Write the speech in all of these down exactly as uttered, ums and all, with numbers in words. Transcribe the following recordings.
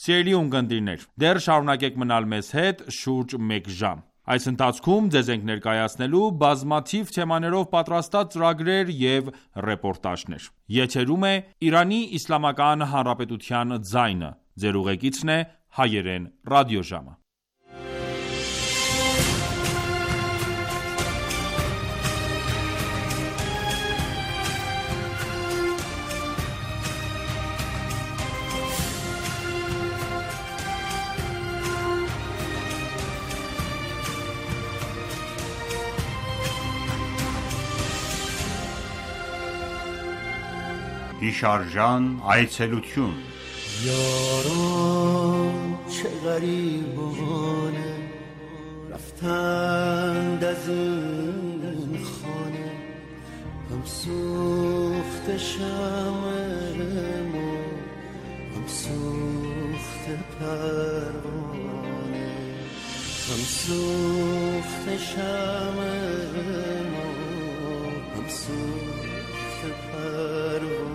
Սիրելի ունկնդիրներ, դեռ շարունակեք մնալ մեզ հետ շուրջ մեկ ժամ։ Այս ընթացքում ձեզ ենք ներկայացնելու բազմաթիվ թեմաներով պատրաստած ծրագրեր և ռեպորտաժներ։ Եթերում է Իրանի Իսլամական Հանրապետության ձայնը։ Ձեր ուղեկիցն է Հայերեն ռադիոժամը։ Հիշարժան այցելություն یاران چه غریبانه رفتند از این خانه هم سوخت شمع ما هم سوخت پروانه هم سوخت شمع ما هم سوخت پروانه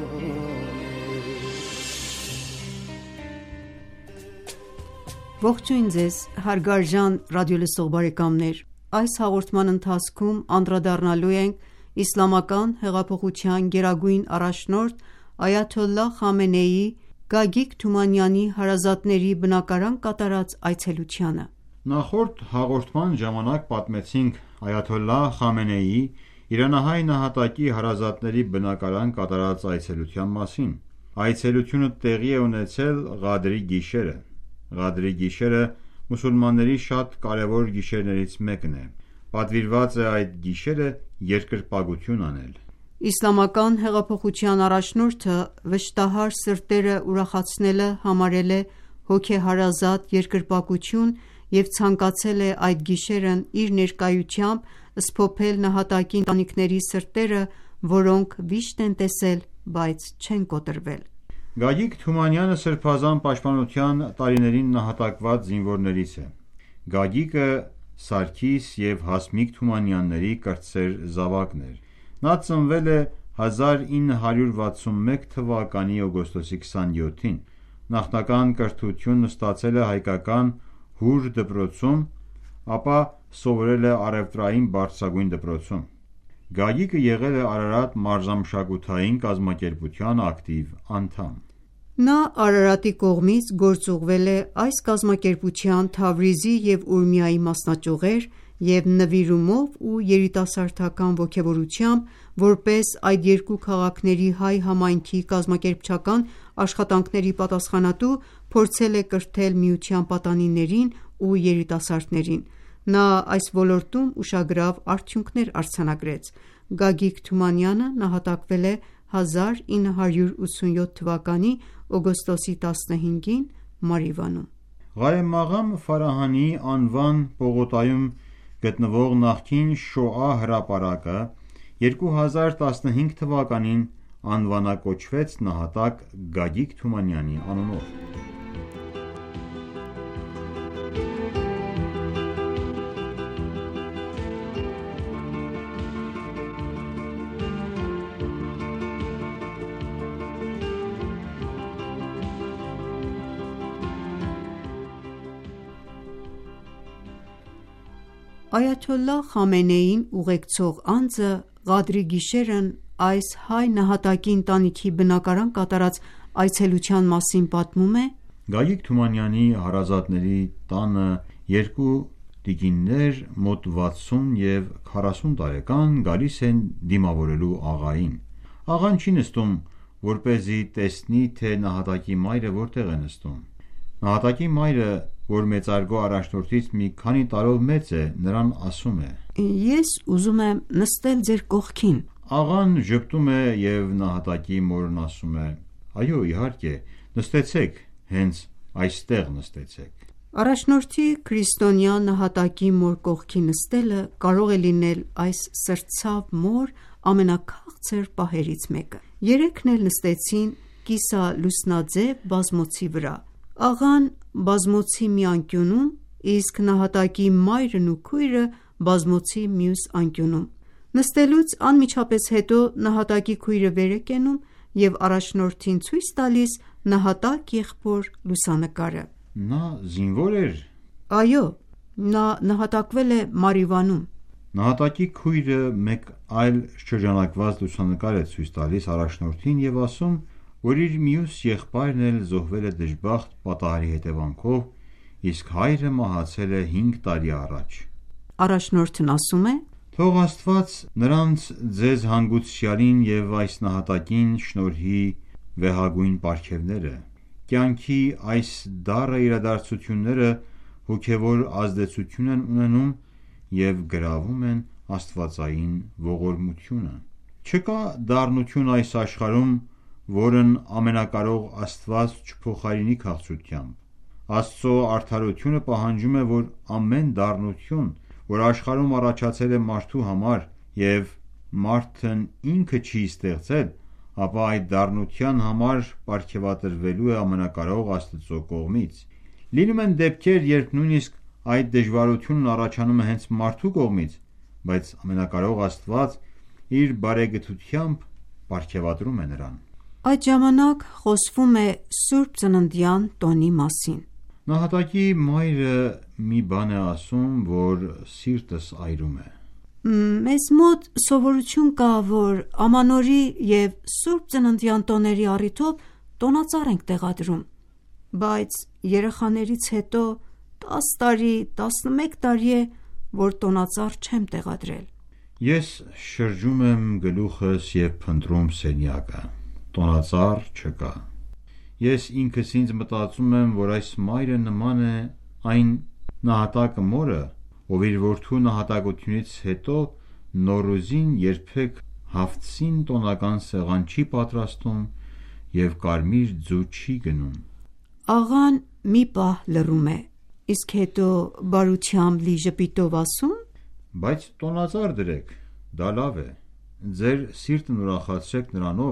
Ողջույն ձեզ հարգարժան ռադիոլսող բարեկամներ, այս հաղորդման ընթացքում անդրադառնալու ենք իսլամական հեղափոխության գերագույն առաջնորդ Այաթոլլահ Խամենեիի Գագիկ Թումանյանի հարազատների բնակարան կատարած այցելությանը։ Նախորդ հաղորդման ժամանակ պատմեցինք Այաթոլլահ Խամենեիի իրանահայ նահատակի հարազատների բնակարան կատարած այցելության մասին։ Այցելությունը տեղի է ունեցել Ղադրի գիշերը։ Ղադրի գիշերը մուսուլմանների շատ կարևոր գիշերներից մեկն է։ Պատվիրված է այդ գիշերը երկրպագություն անել։ Իսլամական հեղափոխության առաջնորդը վշտահար սրտերը ուրախացնելը համարել է հոգեհարազատ երկրպագություն և ցանկացել է այդ գիշերն իր ներկայությամբ սփոփել նահատակի ընտանիքների սրտերը, որոնք վիշտ են տեսել, բայց չեն կոտրվել։ Գագիկ Թումանյանը սրբազան պաշտպանության տարիներին նահատակված զինվորներից է։ Գագիկը Սարգիս և Հասմիկ Թումանյանների կրտսեր զավակն էր։ Նա ծնվել է հազար ինը հարյուր վաթսունմեկ թվականի օգոստոսի քսանյոթին։ Նախնական կրթությունն ստացել է հայկական Հուր դպրոցում, ապա սովորել է առևտրային բարձրագույն դպրոցում։ Գագիկը եղել է Արարատ մարզամշակութային կազմակերպության ակտիվ անդամ։ Նա Արարատի կողմից գործուղվել է այս կազմակերպության Թավրիզի և Ուրմիայի մասնաճյուղեր և նվիրումով ու երիտասարդական ոգևորությամբ որպես այդ երկու քաղաքների հայ համայնքի կազմակերպչական աշխատանքների պատասխանատու փորձել է կրթել միության պատանիներին ու երիտասարդներին։ Նա այս ոլորտում ուշագրավ արդյունքներ արձանագրեց։ Գագիկ Թումանյանը նահատակվել է հազար ինը հարյուր ութսունյոթ թվականի օգոստոսի տասնհինգին Մարիվանում։ Ղարեմ Աղամ Ֆարահանի անվան պողոտայում գտնվող նախկին Շոա հրապարակը երկու հազար տասնհինգ թվականին անվանակոչվեց նահատակ Գագիկ Թումանյանի անունով։ Այաթոլլահ Խամենեիին ուղեկցող անձը Ղադրի գիշերն այս հայ նահատակի ընտանիքի բնակարան կատարած այցելության մասին պատմում է. Գագիկ Թումանյանի հարազատների տանը երկու տիկիններ մոտ վաթսուն և քառասուն տարեկան գալիս են դիմավորելու աղային։ Աղան չի նստում, որպեսզի տեսնի, թե նահատակի մայրը որտեղ է նստում։ Նահատակի մայրը, որ մեծարգո առաջնորդից մի քանի տարով մեծ է, նրան ասում է. Ես ուզում եմ նստել ձեր կողքին։ Աղան ժպտում է և նահատակի մորն ասում է. Այո, իհարկե, նստեցեք, հենց այստեղ նստեցեք։ Առաջնորդի քրիստոնյա նահատակի մոր կողքի նստելը կարող է լինել այս սրտցավ մոր ամենաքաղցր պահերից մեկը։ Երեքն էլ նստեցին կիսալուսնաձև բազմոցի վրա։ Աղան բազմոցի մի անկյունում, իսկ նահատակի մայրն ու քույրը բազմոցի մյուս անկյունում։ Նստելուց անմիջապես հետո նահատակի քույրը վեր է կենում և առաջնորդին ցույց տալիս, նահատակ եղբոր լուսանկարը։ Նա զինվոր էր։ Այո, նա նահատակվել է Մարիվանում։ Նահատակի քույրը մեկ այլ շրջանակված լուսանկար է ցույց տալիս առաջնորդին և ասում, որ իր մյուս եղբայրն էլ զոհվել է դժբախտ պատահարի հետևանքով, իսկ հայրը մահացել է հինգ տարի առաջ։ Առաջնորդն ասում է. Թող Աստված նրանց ձեզ հանգուցյալին և այս նահատակին շնորհի վեհագույն պարգևները։ Կյանքի այս դառը իրադարձությունները հոգևոր ազդեցություն են ունենում և գրավում են աստվածային ողորմությունը։ Չկա դառնություն այս աշխարհում, որն ամենակարող Աստված չփոխարինի քաղցրությամբ։ Աստծո արդարությունը պահանջում է, որ ամեն դառնություն, որ աշխարհում առաջացել է մարդու համար և մարդն ինքը չի ստեղծել, ապա այդ դառնության համար պարգևատրվելու է ամենակարող Աստծո կողմից։ Լինում են դեպքեր, երբ նույնիսկ այդ դժվարությունն առաջանում է հենց մարդու կողմից, բայց ամենակարող Աստված իր բարեգթությամբ պարգևատրում է նրան։ Այդ ժամանակ խոսվում է Սուրբ Ծննդյան տոնի մասին։ Նահատակի մայրը մի բան է ասում, որ սիրտս այրում է։ Մեզ մոտ սովորություն կա, որ Ամանորի և Սուրբ Ծննդյան տոների առիթով տոնածառ ենք տեղադրում, բայց երեխաներից հետո տաս տարի, տասնմեկ տարի է, որ տոնածառ չեմ տեղադրել։ Ես շրջում եմ գլուխս և փնտրում սենյակը։ Տոնածառ չկա։ Ես ինքս ինձ մտածում եմ, որ այս մայրը նման է այն նահատակը մորը, ով իր որդու նահատակությունից հետո Նոռուզին երբեք Հաֆթսին տոնական սեղան չի պատրաստում և կարմիր ձու չի գնում։ Աղան մի պահ լռում է, իսկ հետո բարությամբ լի ժպիտով ասում. Բայց տոնածառ դրեք, դա լավ է։ Ձեր սիրտն ուրախացրեք նրանով,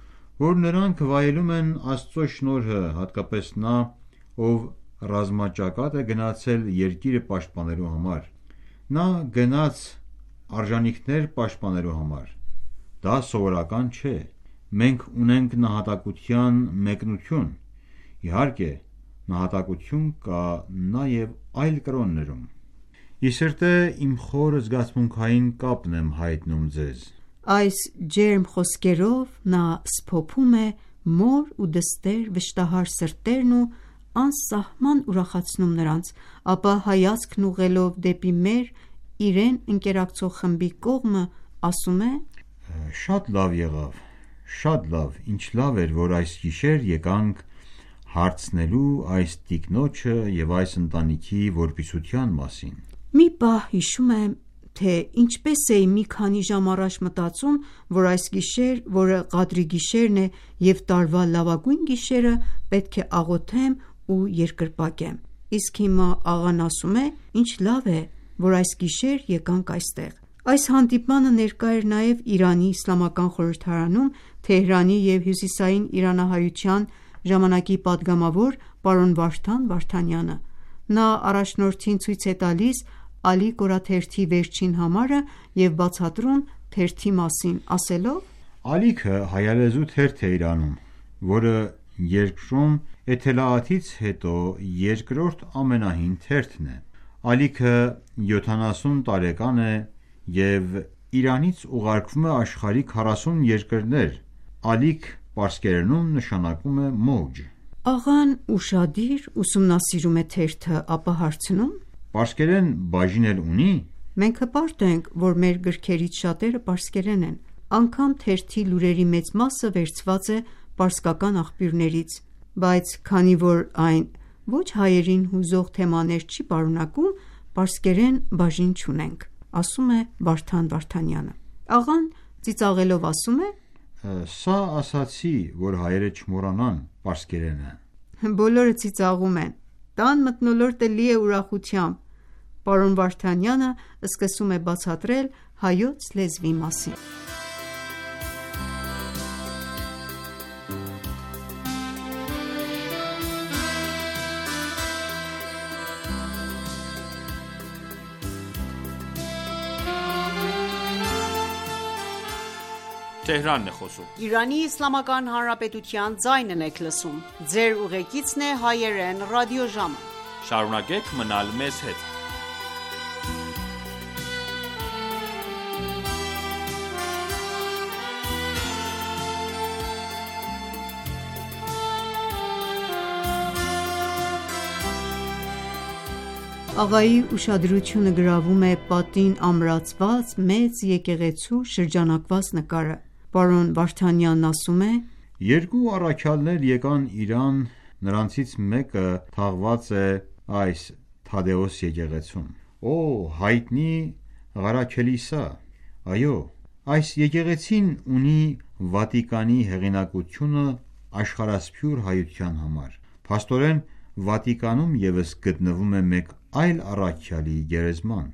որ նրանք վայելում են Աստծո շնորհը, հատկապես նա, ով ռազմաճակատ է գնացել երկիրը պաշտպանելու համար։ Նա գնաց արժանինքներ պաշտպանելու համար։ Դա սովորական չէ։ Մենք ունենք նահատակության մեկնություն։ Իհարկե, նահատակություն կա նաև այլ կրոններում։ Ի սրտե իմ խոր զգացմունքային կապն եմ հայտնում ձեզ։ Այս ջերմ խոսքերով նա սփոփում է մոր ու դստեր վշտահար սրտերն ու անսահման ուրախացնում նրանց, ապա հայացքն ուղղելով դեպի մեր իրեն ընկերակցող խմբի կողմը ասում է. Շատ լավ եղավ, շատ լավ, ինչ լավ էր, որ այս գիշեր եկանք հարցնելու այս տիկնոջը և այս ընտանիքի որպիսության մասին։ Մի պահ հիշում եմ, թե ինչպես էի մի քանի ժամ առաջ մտածում, որ այս գիշեր, որը Ղադրի գիշերն է և տարվա լավագույն գիշերը, պետք է աղոթեմ ու երկրպագեմ։ Իսկ հիմա աղան ասում է, ինչ լավ է, որ այս գիշեր եկանք այստեղ։ Այս հանդիպմանը ներկա էր նաև Իրանի իսլամական խորհրդարանում Թեհրանի և հյուսիսային իրանահայության ժամանակի պատգամավոր պարոն Վարդան Վարդանյանը։ Նա առաջնորդին ցույց է տալիս Ալի կորաթերթի վերջին համարը և բացատրում թերթի մասին, ասելով. Ալիքը հայալեզու թերթ է Իրանում, որը երկրում Էթելաաթից հետո երկրորդ ամենահին թերթն է։ Ալիքը յոթանասուն տարեկան է և Իրանից ուղարկվում է աշխարհի քառասուն երկրներ։ Ալիք պարսկերենում նշանակում է մոջ։ Աղան ուշադիր ուսումնասիրում է թերթը, ապա հարցնում. Պարսկերեն բաժին էլ ունի։ Մենք հպարտ ենք, որ մեր գրքերից շատերը պարսկերեն են, անգամ թերթի լուրերի մեծ մասը վերցված է պարսկական աղբյուրներից, բայց քանի որ այն ոչ հայերին հուզող թեմաներ չի պարունակում, պարսկերեն բաժին չունենք, ասում է Վարդան Վարդանյանը։ Աղան ծիծաղելով ասում է. Սա ասացի, որ հայերը չմոռանան պարսկերենը։ Բոլորը ծիծաղում են։ Տան մթնոլորտը լի է ուրախությամբ։ Պարոն Վարդանյանը սկսում է բացատրել հայոց լեզվի մասին։ Թեհրանն է խոսում։ Իրանի Իսլամական Հանրապետության ձայնն եք լսում։ Ձեր ուղեկիցն է հայերեն ռադիոժամը։ Շարունակեք մնալ մեզ հետ։ Աղայի ուշադրությունը գրավում է պատին ամրացված մեծ եկեղեցու շրջանակված նկարը։ Պարոն Վարդանյանն ասում է. Երկու առաքյալներ եկան Իրան, նրանցից մեկը թաղված է այս Թադեոս եկեղեցում։ Օ, հայտնի Ղարաքելիսա։ Այո, այս եկեղեցին ունի Վատիկանի հեղինակությունը աշխարհասփյուր հայության համար։ Փաստորեն Վատիկանում ևս գտնվում է մեկ այլ առաքյալի գերեզման։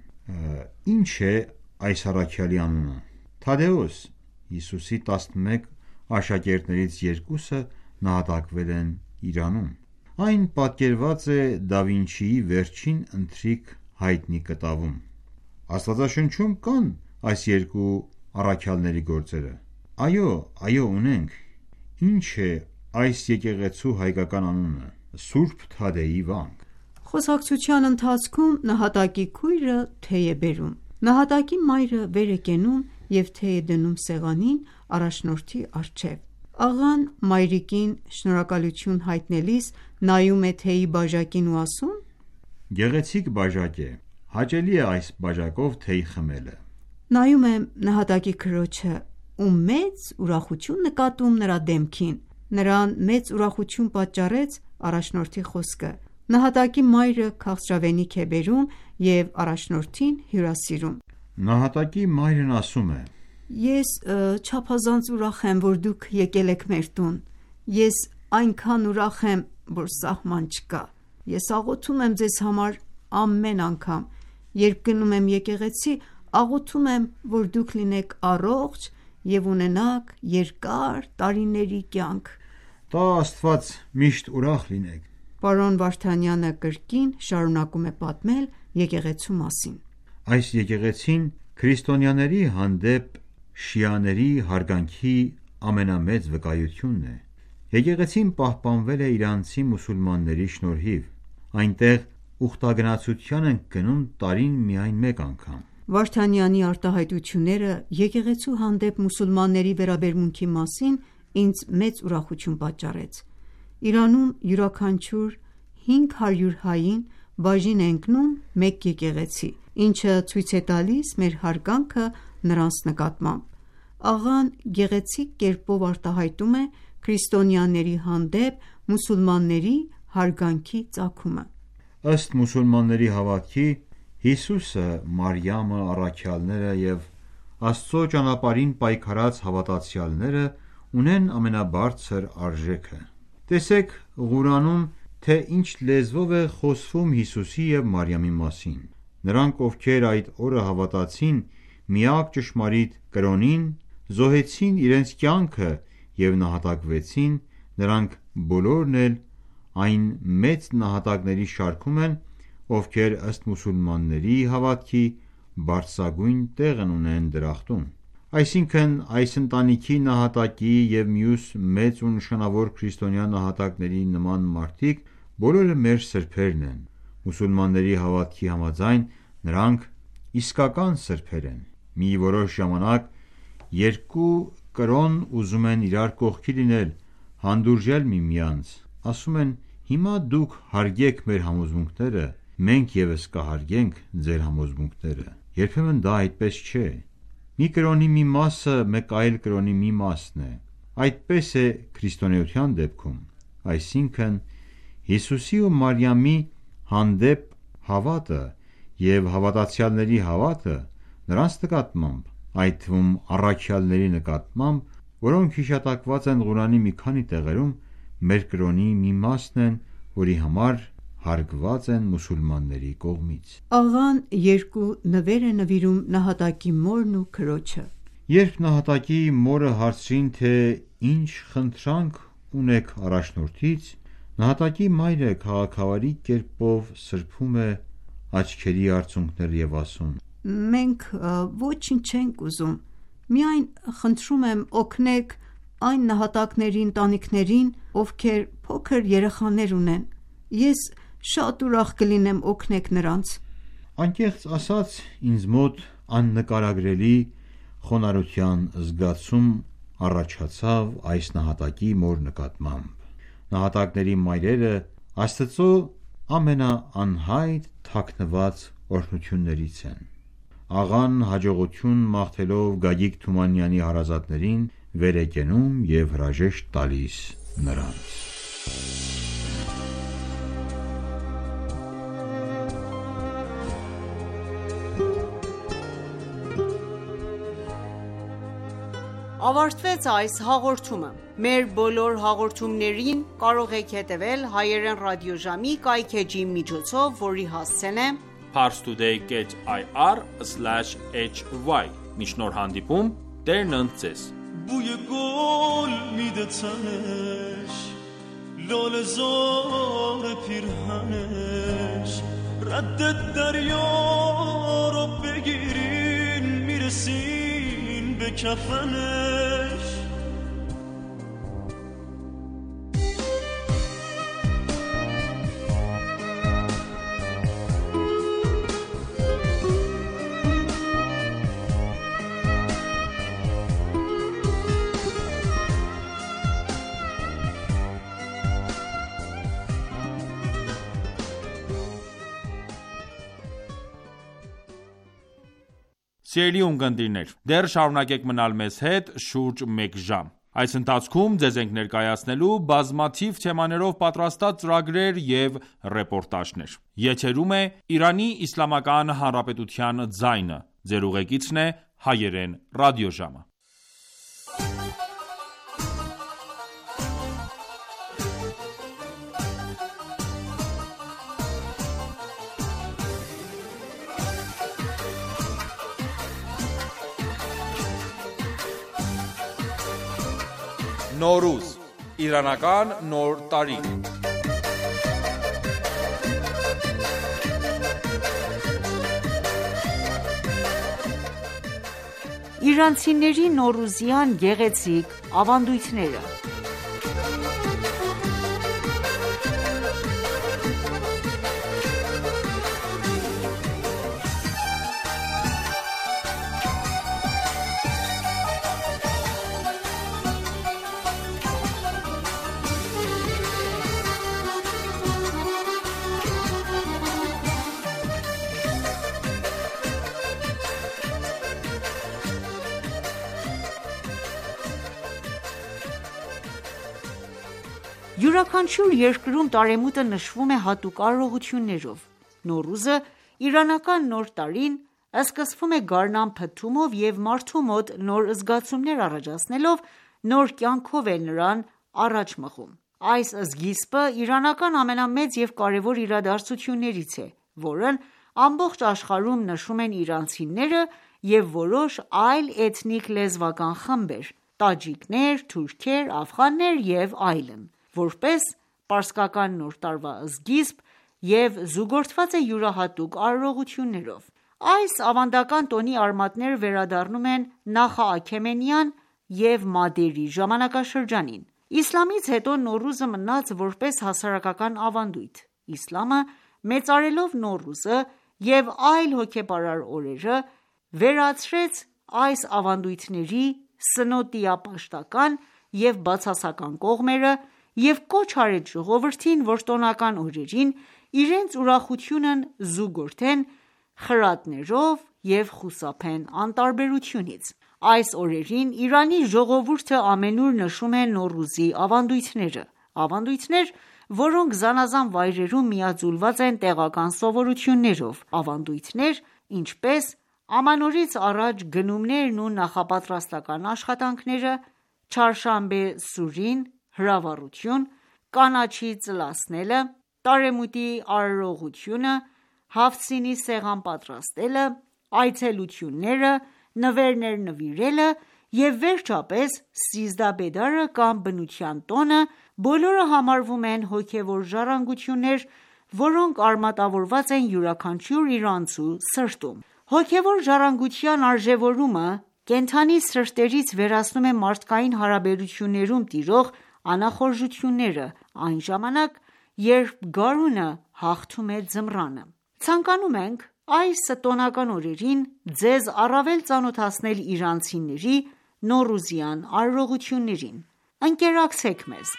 Ինչ է այս առաքյալի անունը։ Թադեոս։ Հիսուսի տասնմեկ աշակերտներից երկուսը նահատակվել են Իրանում։ Այն պատկերված է Դա Վինչիի վերջին ընթրիք հայտնի կտավում։ Աստվածաշնչում կան այս երկու առաքյալների գործերը։ Այո, այո, ունենք։ Ինչ է այս եկեղեցու հայկական անունը։ Սուրբ Թադեի վանք։ Խոսակցության ընթացքում նահատակի քույրը թեյ է բերում։ Նահատակի մայրը վեր է կենում և թեյ է դնում սեղանին առաջնորդի առջև։ Աղան մայրիկին շնորհակալություն հայտնելիս նայում է թեյի բաժակին ու ասում. Գեղեցիկ բաժակ է, հաճելի է այս բաժակով թեյ խմելը։ Նայում եմ նահատակի քրոջը ու մեծ ուրախություն նկատում նրա դեմքին։ Նրան մեծ ուրախություն պատճառեց առաջնորդի խոսքը։ Նահատակի մայրը քաղցրավենիք է բերում և առաջնորդին հյուրասիրում։ Նահատակի մայրն ասում է. Ես չափազանց ուրախ եմ, որ դուք եկել եք մեր տուն։ Ես այնքան ուրախ եմ, որ սահման չկա։ Ես աղոթում եմ ձեզ համար ամեն անգամ, երբ գնում եմ եկեղեցի, աղոթում եմ, որ դուք լինեք առողջ և ունենաք երկար տարիների կյանք։ Տա Աստված միշտ ուրախ լինեք։ Պարոն Վարդանյանը կրկին շարունակում է պատմել եկեղեցու մասին։ Այս եկեղեցին քրիստոնյաների հանդեպ շիաների հարգանքի ամենամեծ վկայությունն է։ Եկեղեցին պահպանվել է իրանցի մուսուլմանների շնորհիվ։ Այնտեղ ուխտագնացության են գնում տարին միայն մեկ անգամ։ Վարդանյանի արտահայտությունները եկեղեցու հանդեպ մուսուլմանների վերաբերմունքի մասին ինձ մեծ ուրախություն պատճառեց։ Իրանում յուրաքանչյուր հինգ հարյուր հային բաժին է ընկնում մեկ եկեղեցի, ինչը ցույց է տալիս մեր հարգանքը նրանց նկատմամբ։ Աղան գեղեցիկ կերպով արտահայտում է քրիստոնյաների հանդեպ մուսուլմանների հարգանքի ծագումը։ Ըստ մուսուլմանների հավատքի, Հիսուսը, Մարիամը, առաքյալները և Աստծո ճանապարհին պայքարած հավատացյալները ունեն ամենաբարձր արժեքը։ Տեսեք Ղուրանում, թե ինչ լեզվով է խոսվում Հիսուսի և Մարիամի մասին։ Նրանք, ովքեր այդ օրը հավատացին միակ ճշմարիտ կրոնին, զոհեցին իրենց կյանքը և նահատակվեցին, նրանք բոլորն էլ այն մեծ նահատակների շարքում են, ովքեր ըստ մուսուլմանների հավատքի բարձրագույն տեղն ունեն դրախտում։ Այսինքն, այս ընտանիքի նահատակի և մյուս մեծ ու նշանավոր քրիստոնյա նահատակների նման մարդիկ բոլորը մեր սրբերն են։ Մուսուլմանների հավատքի համաձայն նրանք իսկական սրբեր են։ Մի որոշ ժամանակ երկու կրոն ուզում են իրար կողքի լինել, հանդուրժել միմյանց, ասում են. հիմա դուք հարգեք մեր համոզմունքները, մենք ևս կհարգենք ձեր համոզմունքները։ Երբեմն դա այդպես չէ։ Մի կրոնի մի մասը մեկ այլ կրոնի մի մասն է։ Այդպես է քրիստոնեության դեպքում։ Այսինքն, Հիսուսի ու Մարիամի հանդեպ հավատը և հավատացյալների հավատը նրանց նկատմամբ, այդ թվում առաքյալների նկատմամբ, որոնք հիշատակված են Ղուրանի մի քանի տեղերում, մեր կրոնի մի մասն են, որի համար հարգված են մուսուլմանների կողմից։ Աղան երկու նվեր է նվիրում նահատակի մորն ու քրոջը։ Երբ նահատակի մորը հարցրին, թե ինչ խնդրանք ունեք առաջնորդից, նահատակի մայրը քաղաքավարի կերպով սրբում է աչքերի արցունքները և ասում. Մենք ոչինչ չենք ուզում, Միայն խնդրում եմ օգնեք այն նահատակների ընտանիքներին, ովքեր փոքր երեխաներ ունեն: Ես շատ ուրախ կլինեմ օգնեք նրանց: Անկեղծ ասած, ինձ մոտ աննկարագրելի խոնարհության զգացում առաջացավ այս նահատակի մոր նկատմամբ: Նահատակների մայրերը Աստծո ամենաանհայտ թաքնված օրհնություններից են: Աղան հաջողություն մաղթելով Գագիկ Թումանյանի հարազատներին վեր է կենում և հրաժեշտ տալիս նրանց: Ավարտվեց այս հաղորդումը: Մեր բոլոր հաղորդումներին կարող եք հետևել հայերեն ռադիոժամի կայքէջի միջոցով, որի հասցեն է parstoday dot i r slash h y: Մինչ նոր հանդիպում, Տերն ընդ ձեզ: بوی گل میده تنش لاله زار پیرهنش رد دریا رو بگیرین میرسین به کفنش Սիրելի ունկնդիրներ, դեռ շարունակեք մնալ մեզ հետ շուրջ մեկ ժամ: Այս ընթացքում ձեզ ենք ներկայացնելու բազմաթիվ թեմաներով պատրաստած ծրագրեր և ռեպորտաժներ: Եթերում է Իրանի Իսլամական Հանրապետության ձայնը: Ձեր ուղեկիցն է Հայերեն ռադիոժամը: Նոռուզ՝ իրանական Նոր տարի: Իրանցիների նոռուզյան գեղեցիկ ավանդույթները Յուրաքանչյուր երկրում տարեմուտը նշվում է հատուկ արարողություններով: Նոռուզը, իրանական Նոր տարին, սկսվում է գարնան փթթումով և մարդու մոտ նոր զգացումներ առաջացնելով, նոր կյանքով է նրան առաջ մղում: Այս սկիզբը իրանական ամենամեծ և կարևոր իրադարձություններից է, որն ամբողջ աշխարհում նշում են իրանցիները և որոշ այլ էթնիկ-լեզվական խմբեր՝ տաջիկներ, թուրքեր, աֆղաններ և այլն, որպես պարսկական Նոր տարվա սկիզբ և զուգորդված է յուրահատուկ արարողություններով: Այս ավանդական տոնի արմատները վերադառնում են նախաքեմենյան և մադերի ժամանակաշրջանին: Իսլամից հետո Նոռուզը մնաց որպես հասարակական ավանդույթ: Իսլամը, մեծարելով Նոռուզը և այլ հոգեպարար օրերը, վերացրեց այս ավանդույթների սնոտիապաշտական և բացասական կողմերը և կոչ արեց ժողովրդին, որ տոնական օրերին իրենց ուրախությունն զուգորդեն խրատներով և խուսափեն անտարբերությունից: Այս օրերին Իրանի ժողովուրդը ամենուր նշում է Նոռուզի ավանդույթները: Ավանդույթներ, որոնք զանազան վայրերում միաձուլված են տեղական սովորույթներով: Ավանդույթներ, ինչպես ամանորից առաջ գնումներն ու նախապատրաստական աշխատանքները, չհարշանբե սուրին (հրավառություն), կանաչի ծլացնելը, տարեմուտի արարողությունը, Հաֆթ սինի սեղան պատրաստելը, այցելությունները, նվերներ նվիրելը և վերջապես Սիզդահ բեդարը կամ բնության տոնը, բոլորը համարվում են հոգևոր ժառանգություններ, որոնք արմատավորված են յուրաքանչյուր իրանցու սրտում: Հոգևոր ժառանգության արժևորումը կենդանի սրտերից վերացնում է մարդկային հարաբերություններում տիրող անախորժությունները այն ժամանակ, երբ գարունը հաղթում է ձմռանը։ Ցանկանում ենք այս տոնական օրերին ձեզ առավել ծանոթացնել իրանցիների նոռուզյան արարողություններին։ Ընկերակցեք մեզ։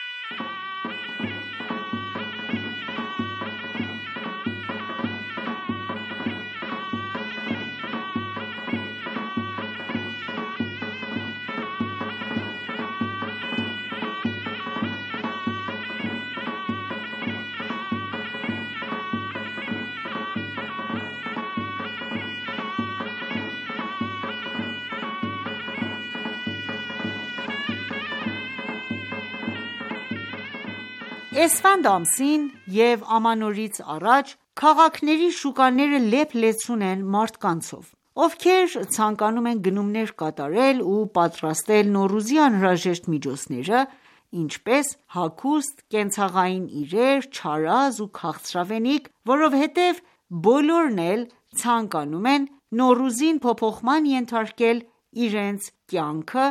Էսֆանդ ամսին և ամանորից առաջ քաղաքների շուկաները լեփ-լեցուն են մարդկանցով, ովքեր ցանկանում են գնումներ կատարել ու պատրաստել Նոռուզի անհրաժեշտ միջոցները, ինչպես հագուստ, կենցաղային իրեր, չարազ ու քաղցրավենիք, որովհետև բոլորն էլ ցանկանում են Նոռուզին փոփոխման ենթարկել իրենց կյանքը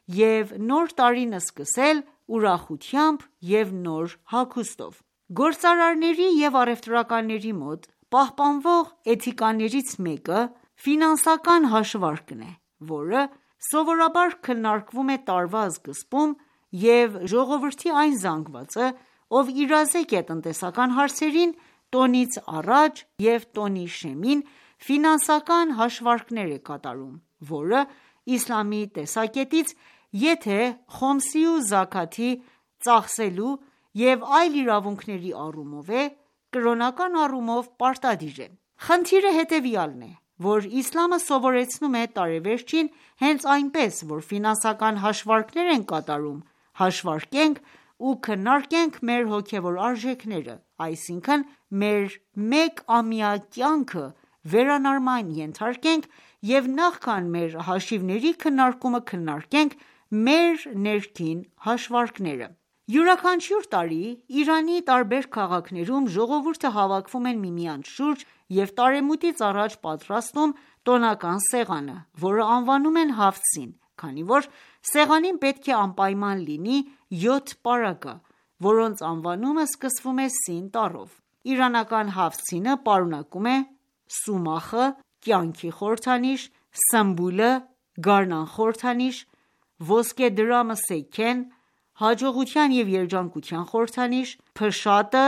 և նոր տարին սկսել ուրախությամբ և նոր հագուստով։ Գործարարների և առևտրականների մոտ պահպանվող էթիկաներից մեկը ֆինանսական հաշվարկն է, որը սովորաբար քննարկվում է տարվա սկզբում, և ժողովրդի այն զանգվածը, ով իրազեկ է տնտեսական հարցերին, տոնից առաջ և տոնի շեմին ֆինանսական հաշվարկներ է կատարում, որը իսլամի տեսակետից եթե խոմսի ու զաքաթի ծախսելու և այլ իրավունքների առումով է, կրոնական առումով պարտադիր է։ Խնդիրը հետևյալն է, որ իսլամը սովորեցնում է տարեվերջին հենց այնպես, որ ֆինանսական հաշվարկներ ենք կատարում, հաշվարկենք ու քննարկենք մեր հոգևոր արժեքները, այսինքն մեր մեկ ամյա կյանքը վերանայման ենթարկենք և նախքան մեր հաշիվների քննարկումը քննարկենք մեր ներքին հաշվարկները։ Յուրաքանչյուր տարի Իրանի տարբեր քաղաքներում ժողովուրդը հավաքվում են միմյանց շուրջ և տարեմուտից առաջ պատրաստում տոնական սեղանը, որը անվանում են «Հաֆթ սին», քանի որ սեղանին պետք է անպայման լինի յոթ պարագա, որոնց անվանումը սկսվում է սին տառով։ Իրանական «Հաֆթ սին»-ը պարունակում է սումախը, կյանքի խորհրդանիշ, սմբուլը, գարնան խորհրդանիշ, ոսկե դրամը սեքքեն, հաջողության և երջանկության խորհրդանիշ, փշատը,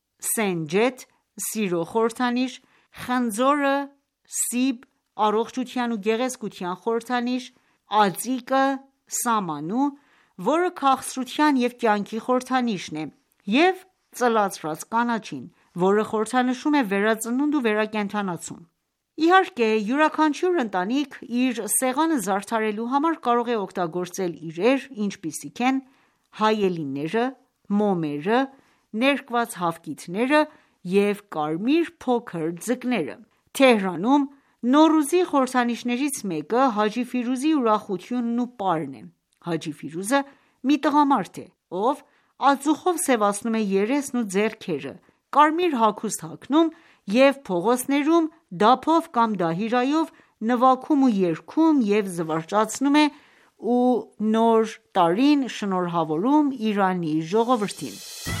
սենջեթ, սիրո խորհրդանիշ, խնձորը, սիբ, առողջության ու գեղեցկության խորհրդանիշ, ածիկը, սամանու, որը քաղցրության և կյանքի խորհրդանիշն է, և ծլացրած կանաչին, որը խորհրդանշում է վերածնունդ ու վերակենդանացում։ Իհարկե, յուրաքանչյուր ընտանիք իր սեղանը զարդարելու համար կարող է օգտագործել իրեր, ինչպիսիք են հայելիները, մոմերը, ներկված հավկիթները և կարմիր փոքր ձկները։ Թեհրանում Նոռուզի խորհրդանիշներից մեկը Հաջի Ֆիրուզի ուրախությունն ու պարն է։ Հաջի Ֆիրուզը մի տղամարդ է, ով ածուխով սևացնում է երեսն ու ձեռքերը, կարմիր հագուստ հագնում և փողոցներում դափով կամ դահիրայով նվագում ու երգում և զվարճացնում է ու նոր տարին շնորհավորում Իրանի ժողովրդին։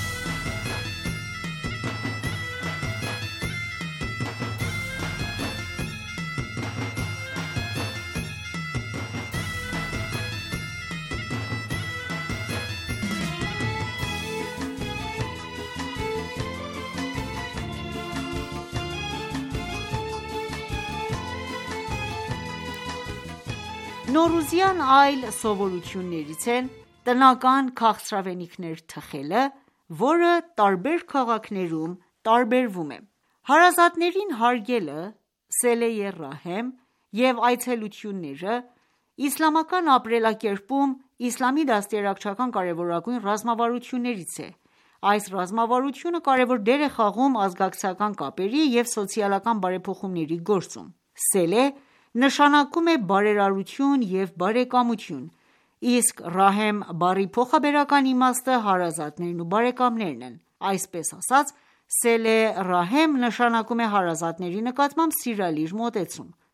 Նոռուզյան այլ սովորույթներից են տնական քաղցրավենիքներ թխելը, որը տարբեր քաղաքներում տարբերվում է։ Հարազատներին հարգելը «Սելե Ռահեմ» և այցելությունները իսլամական ապրելակերպում իսլամի դաստիարակչական կարևորագույն ռազմավարություններից է։ Այս ռազմավարությունը կարևոր դեր է խաղում ազգակցական կապերի և սոցիալական բարեփոխումների գործում։ «Սելե» նշանակում է բարերարություն և բարեկամություն, իսկ «Ռահեմ» բառի փոխաբերական իմաստը հարազատներն ու բարեկամներն են։ Այսպես ասած, «Սելե Ռահեմ» նշանակում է հարազատների նկատմամբ սիրալիր մոտեցում։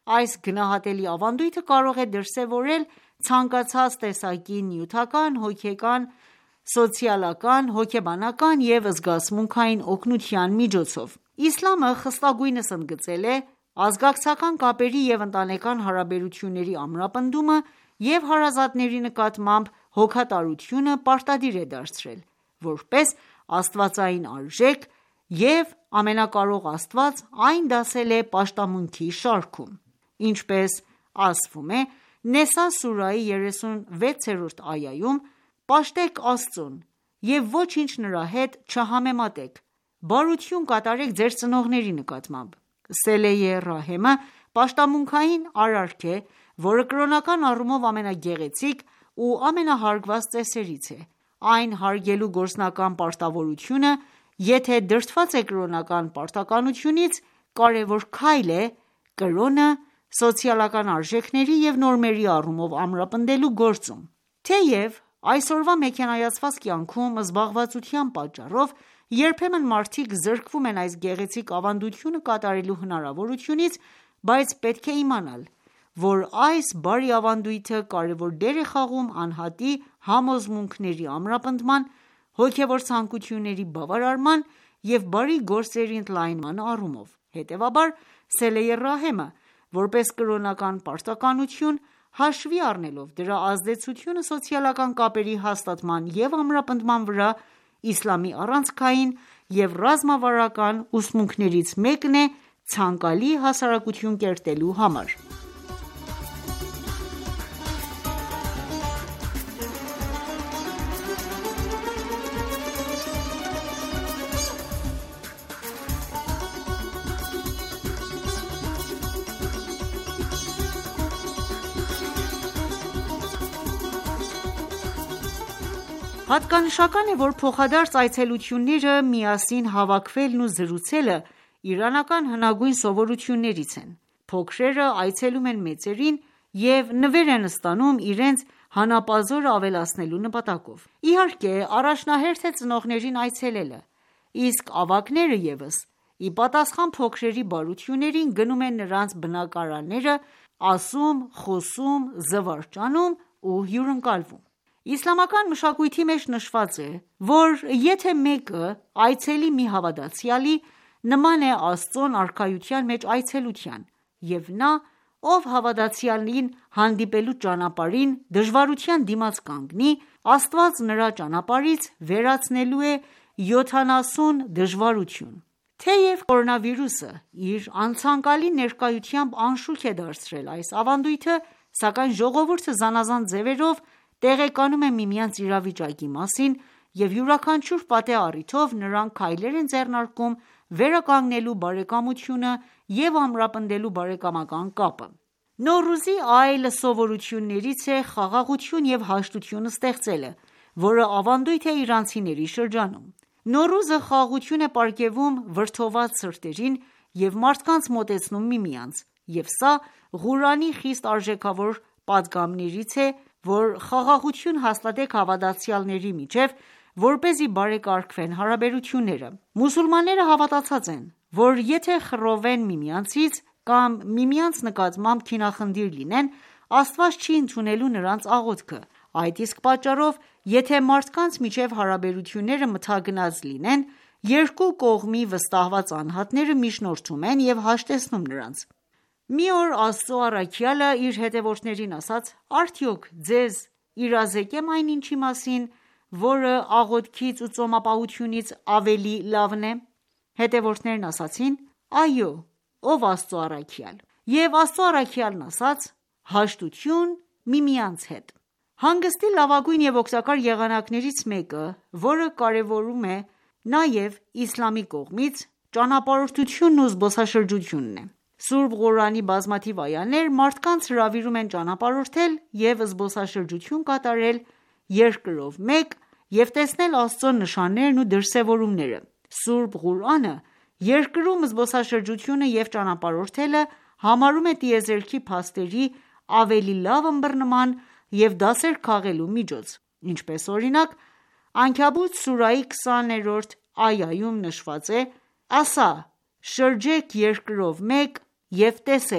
Այս գնահատելի ավանդույթը կարող է դրսևորել ցանկացած տեսակի նյութական, հոգեկան, սոցիալական, հոգեբանական և զգացմունքային օգնության միջոցով: Իսլամը խստագույնս ընդգծել է ազգակցական կապերի և ընտանեկան հարաբերությունների ամրապնդումը և հարազատների նկատմամբ հոգատարությունը պարտադիր է դարձրել, որպես աստվածային արժեք և Ամենակարող Աստված այն դասել է պաշտամունքի շարքում: Ինչպես ասվում է Նեսա սուրահի երեսունվեցերորդ այայում. «Պաշտեք Աստծուն և ոչինչ նրա հետ չհամեմատեք, բարություն կատարեք ձեր ծնողների նկատմամբ»: Սելեյ Ռահեմը պաշտամունքային արարք է, որը կրոնական առումով ամենագեղեցիկ ու ամենահարգված ծեսերից է: Այն հարգելու գործնական պարտավորությունը, եթե դրդված է կրոնական պարտականությունից, կարևոր քայլ է կրոնը սոցիալական արժեքների և նորմերի առումով ամրապնդելու գործում: Թեև այսօրվա մեքենայացված կյանքում զբաղվածության պատճառով երբեմն մարդիկ զրկվում են այս գեղեցիկ ավանդությունը կատարելու հնարավորությունից, բայց պետք է իմանալ, որ այս բարի ավանդույթը կարևոր դեր է խաղում անհատի համոզմունքների ամրապնդման, հոգևոր ցանկությունների բավարարման և բարի գործերի ընդլայնման առումով: Հետևաբար, Սելեյ Ռահեմը, որպես կրոնական պարտականություն, հաշվի առնելով դրա ազդեցությունը սոցիալական կապերի հաստատման և ամրապնդման վրա, իսլամի առանցքային և ռազմավարական ուսմունքներից մեկն է ցանկալի հասարակություն կերտելու համար: Հատկանշական է, որ փոխադարձ այցելությունները, միասին հավաքվելն ու զրուցելը իրանական հնագույն սովորույթներից են: Փոքրերը այցելում են մեծերին և նվեր են ստանում իրենց հանապազորը ավելացնելու նպատակով: Իհարկե առաջնահերթ է ծնողներին այցելելը, իսկ ավագները ևս ի պատասխան փոքրերի բարություններին, գնում են նրանց բնակարանները, ասում, խոսում, զվարճանում ու հյուրընկալվում: Իսլամական մշակույթի մեջ նշված է, որ եթե մեկը այցելի մի հավատացյալի, նման է Աստծուն արքայության մեջ այցելության, և նա, ով հավատացյալին հանդիպելու ճանապարհին դժվարության դիմաց կանգնի, Աստված նրա ճանապարհից վերացնելու է յոթանասուն դժվարություն: Թեև կորոնավիրուսը իր անցանկալի ներկայությամբ անշուք է դարձրել այս ավանդույթը, սակայն ժողովուրդը զանազան ձևերով տեղեկանում է միմյանց իրավիճակի մասին և յուրաքանչյուր պատեհ առիթով նրանք քայլեր են ձեռնարկում վերականգնելու բարեկամությունը և ամրապնդելու բարեկամական կապը: Նոռուզի այլ սովորույթներից է խաղաղություն և հաշտություն ստեղծելը, որը ավանդույթ է իրանցիների շրջանում: Նոռուզը խաղաղություն է պարգևում վրդովված սրտերին և մարդկանց մոտեցնում միմյանց, և սա Ղուրանի խիստ արժեքավոր պատգամներից է, որ խաղաղություն հաստատեք հավատացյալների միջև, որպեսզի բարեկարգվեն հարաբերությունները: Մուսուլմանները հավատացած են, որ եթե խռովեն միմյանցից կամ միմյանց նկատմամբ քինախնդիր լինեն, Աստված չի ընդունելու նրանց աղոթքը: Այդ իսկ պատճառով, եթե մարդկանց միջև հարաբերությունները մթագնած լինեն, երկու կողմի վստահված անհատները միջնորդում են և հաշտեցնում նրանց: Մի օր Աստծու առաքյալը իր հետևորդներին ասաց. «Արդյոք ձեզ իրազեկե՞մ այն ինչի մասին, որը աղոթքից ու ծոմապահությունից ավելի լավն է»: Հետևորդներն ասացին. «Այո, ով Աստծու առաքյալ»: Եվ Աստծու առաքյալն ասաց. «Հաշտություն միմյանց հետ»: Հանգստի լավագույն և օգտակար եղանակներից մեկը, որը կարևորվում է նաև իսլամի կողմից, ճանապարհորդությունն ու զբոսաշրջությունն է: Սուրբ Ղուրանի բազմաթիվ այաներ մարդկանց հրավիրում են ճանապարհորդել և զբոսաշրջություն կատարել երկրով մեկ և տեսնել Աստծու նշաններն ու դրսևորումները: Սուրբ Ղուրանը երկրում զբոսաշրջությունը և ճանապարհորդելը համարում է տիեզերքի փաստերի ավելի լավ ըմբռնման և դասեր քաղելու միջոց, ինչպես օրինակ Անքաբութ սուրահի քսաներորդ այայում նշված է. «Ասա. շրջեք երկրով մեկ և տեսեք,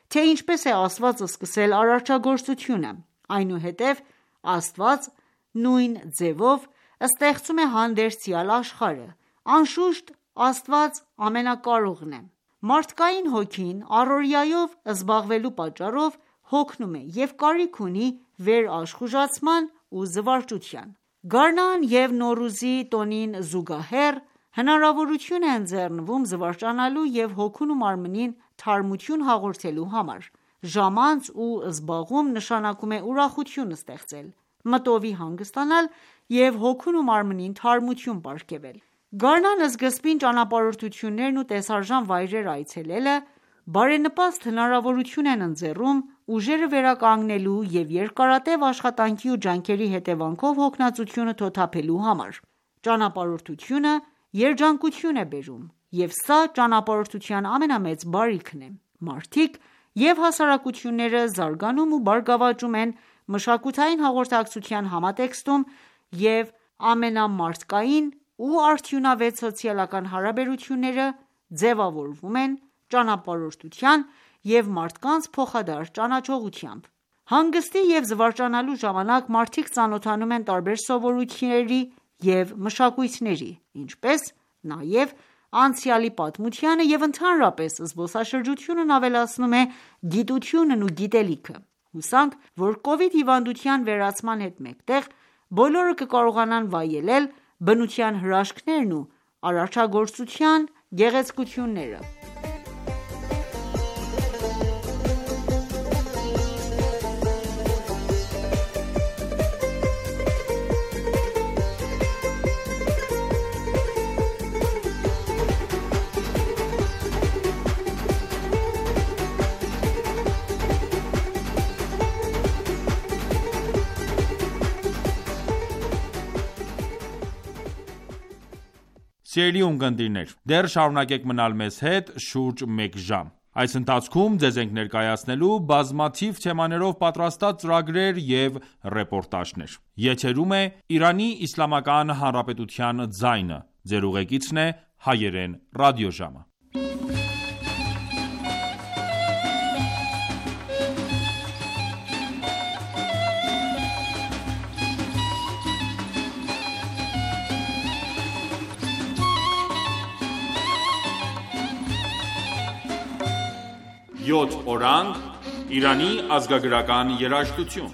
թե ինչպես է Աստված սկսել արարչագործությունը։ Այնուհետև Աստված նույն ձևով ստեղծում է հանդերձյալ աշխարհը։ Անշուշտ, Աստված ամենակարողն է։ Մարդկային հոգին առօրյայով զբաղվելու պատճառով հոգնում է և կարիք ունի վերաշխուժացման ու զվարճության։ Գարնան և Նոռուզի տոնին զուգահեռ հնարավորություն է ընձեռնվում զվարճանալու և հոգուն ու մարմնին թարմություն հաղորդելու համար։ Ժամանց ու զբաղում նշանակում է ուրախություն ստեղծել, մտովի հանգստանալ և հոգուն ու մարմնին թարմություն պարգևել։ Գարնան սկզբին ճանապարհորդություններն ու տեսարժան վայրեր այցելելը բարենպաստ հնարավորություն են ընձեռում ուժերը վերականգնելու և երկարատև աշխատանքի ու ջանքերի հետևանքով հոգնածությունը թոթափելու համար։ Ճանապարհորդությունը երջանկություն է բերում, և սա ճանապարհորդության ամենամեծ բարիքն է։ Մարդիկ և հասարակությունները զարգանում ու բարգավաճում են մշակութային հաղորդակցության համատեքստում և ամենամարդկային ու արդյունավետ սոցիալական հարաբերությունները ձևավորվում են ճանապարհորդության և մարդկանց փոխադարձ ճանաչողությամբ։ Հանգստի և զվարճանալու ժամանակ մարդիկ ծանոթանում են տարբեր սովորույթների և մշակույթների, ինչպես նաև անցյալի պատմությանը և ընդհանրապես զբոսաշրջությունն ավելացնում է գիտությունն ու գիտելիքը։ Հուսանք, որ կովիդ հիվանդության վերացման հետ մեկտեղ բոլորը կկարողանան վայելել բնության հրաշքներն ու արարչագործության գեղեցկությունները։ Սիրելի ունկնդիրներ, դեռ շարունակեք մնալ մեզ հետ շուրջ մեկ ժամ։ Այս ընթացքում ձեզ ենք ներկայացնելու բազմաթիվ թեմաներով պատրաստած ծրագրեր և ռեպորտաժներ։ Եթերում է Իրանի Իսլամական Հանրապետության ձայնը։ Ձեր ուղեկիցն է Հայերեն ռադիոժամը։ Յոթ օրանգ Իրանի ազգագրական երաժշտություն։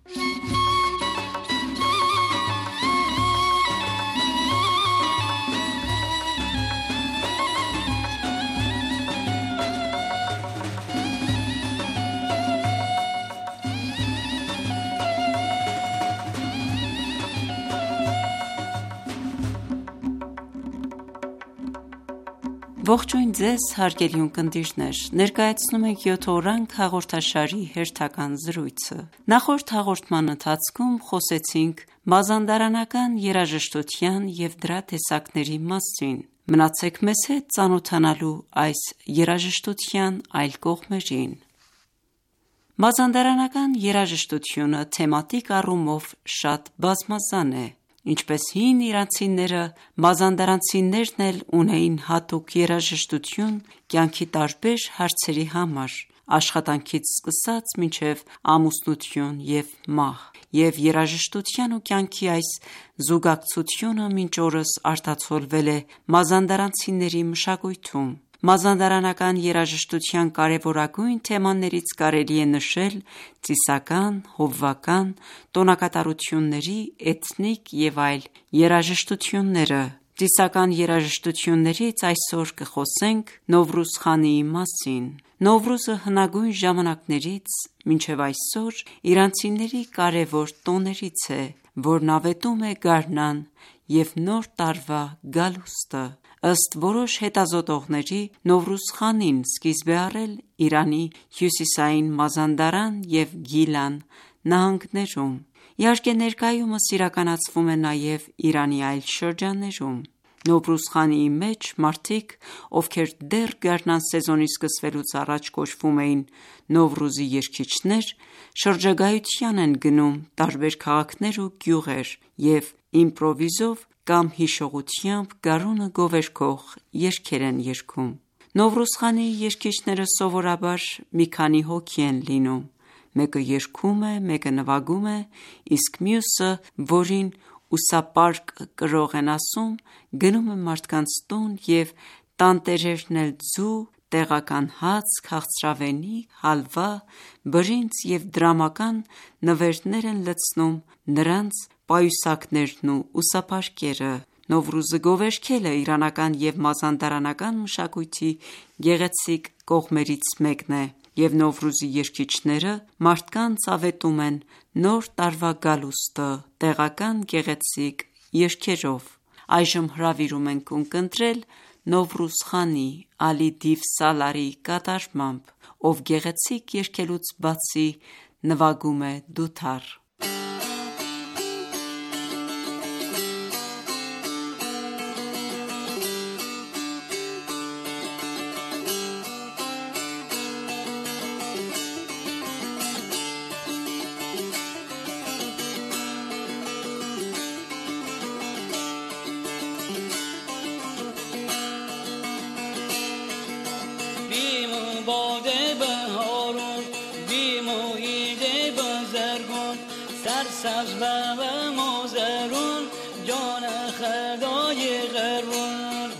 Ողջույն ձեզ հարգելի ունկնդիրներ, ներկայացնում ենք յոթ օրանգ հաղորդաշարի հերթական զրույցը։ Նախորդ հաղորդման ընթացքում խոսեցինք մազանդարանական երաժշտության և դրա տեսակների մասին։ Մնացեք մեզ հետ ծանոթանալու այս երաժշտության այլ կողմերին։ Մազանդարանական երաժշտությունը թեմատիկ առումով շատ բազմազան է։ Ինչպես հին իրանցիները, մազանդարանցիներն էլ ունեին հատուկ երաժշտություն կյանքի տարբեր հարցերի համար, աշխատանքից սկսած մինչև ամուսնություն և մահ, և երաժշտության ու կյանքի այս զուգակցությունը մինչ օրս արտացոլվել է մազանդարանցիների մշակույթում։ Մազանդարանական երաժշտության կարևորագույն թեմաներից կարելի է նշել ծիսական, հովվական, տոնակատարությունների, էթնիկ և այլ երաժշտությունները։ Ծիսական երաժշտություններից այսօր կխոսենք Նովրուզ խանիի մասին։ Նովրուզը հնագույն ժամանակներից մինչև այսօր իրանցիների կարևոր տոներից է, որն ավետում է գարնան և նոր տարվա գալուստը։ Ըստ որոշ հետազոտողների, Նովրուզ խանին սկիզբ է առել Իրանի հյուսիսային Մազանդարան և Գիլան նահանգներում։ Իհարկե, ներկայումս իրականացվում է նաև Իրանի այլ շրջաններում։ Նովրուզ խանիի մեջ մարդիկ, ովքեր դեռ գարնան սեզոնի սկսվելուց առաջ կոչվում էին Նովրուզի երգիչներ, շրջագայության են գնում տարբեր քաղաքներ ու գյուղեր և իմպրովիզով կամ հիշողությամբ գարունը գովերգող երգեր են երգում։ Նովրուզխանի երգիչները սովորաբար մի քանի հոգի են լինում: Մեկը երգում է, մեկը նվագում է, իսկ մյուսը, որին ուսապարկ կրող են ասում, գնում է մարդկանց տուն և տանտերերն էլ ձու, տեղական հաց, քաղցրավենիք, հալվա, բրինձ և դրամական նվերներ են լցնում նրանց պայուսակներն ու ուսապարկերը: Նովրուզը գովերգելը իրանական և մազանդարանական մշակույթի գեղեցիկ կողմերից մեկն է, և Նովրուզի երգիչները մարդկանց ավետում են նոր տարվա գալուստը տեղական գեղեցիկ երգերով: Այժմ հրավիրում ենք ունկնդրել Նովրուզխանի Ալի Դիվ Սալարի կատարմամբ, ով գեղեցիկ երգելուց բացի նվագում է դութար: سبز باب موزرون جان خدای غرون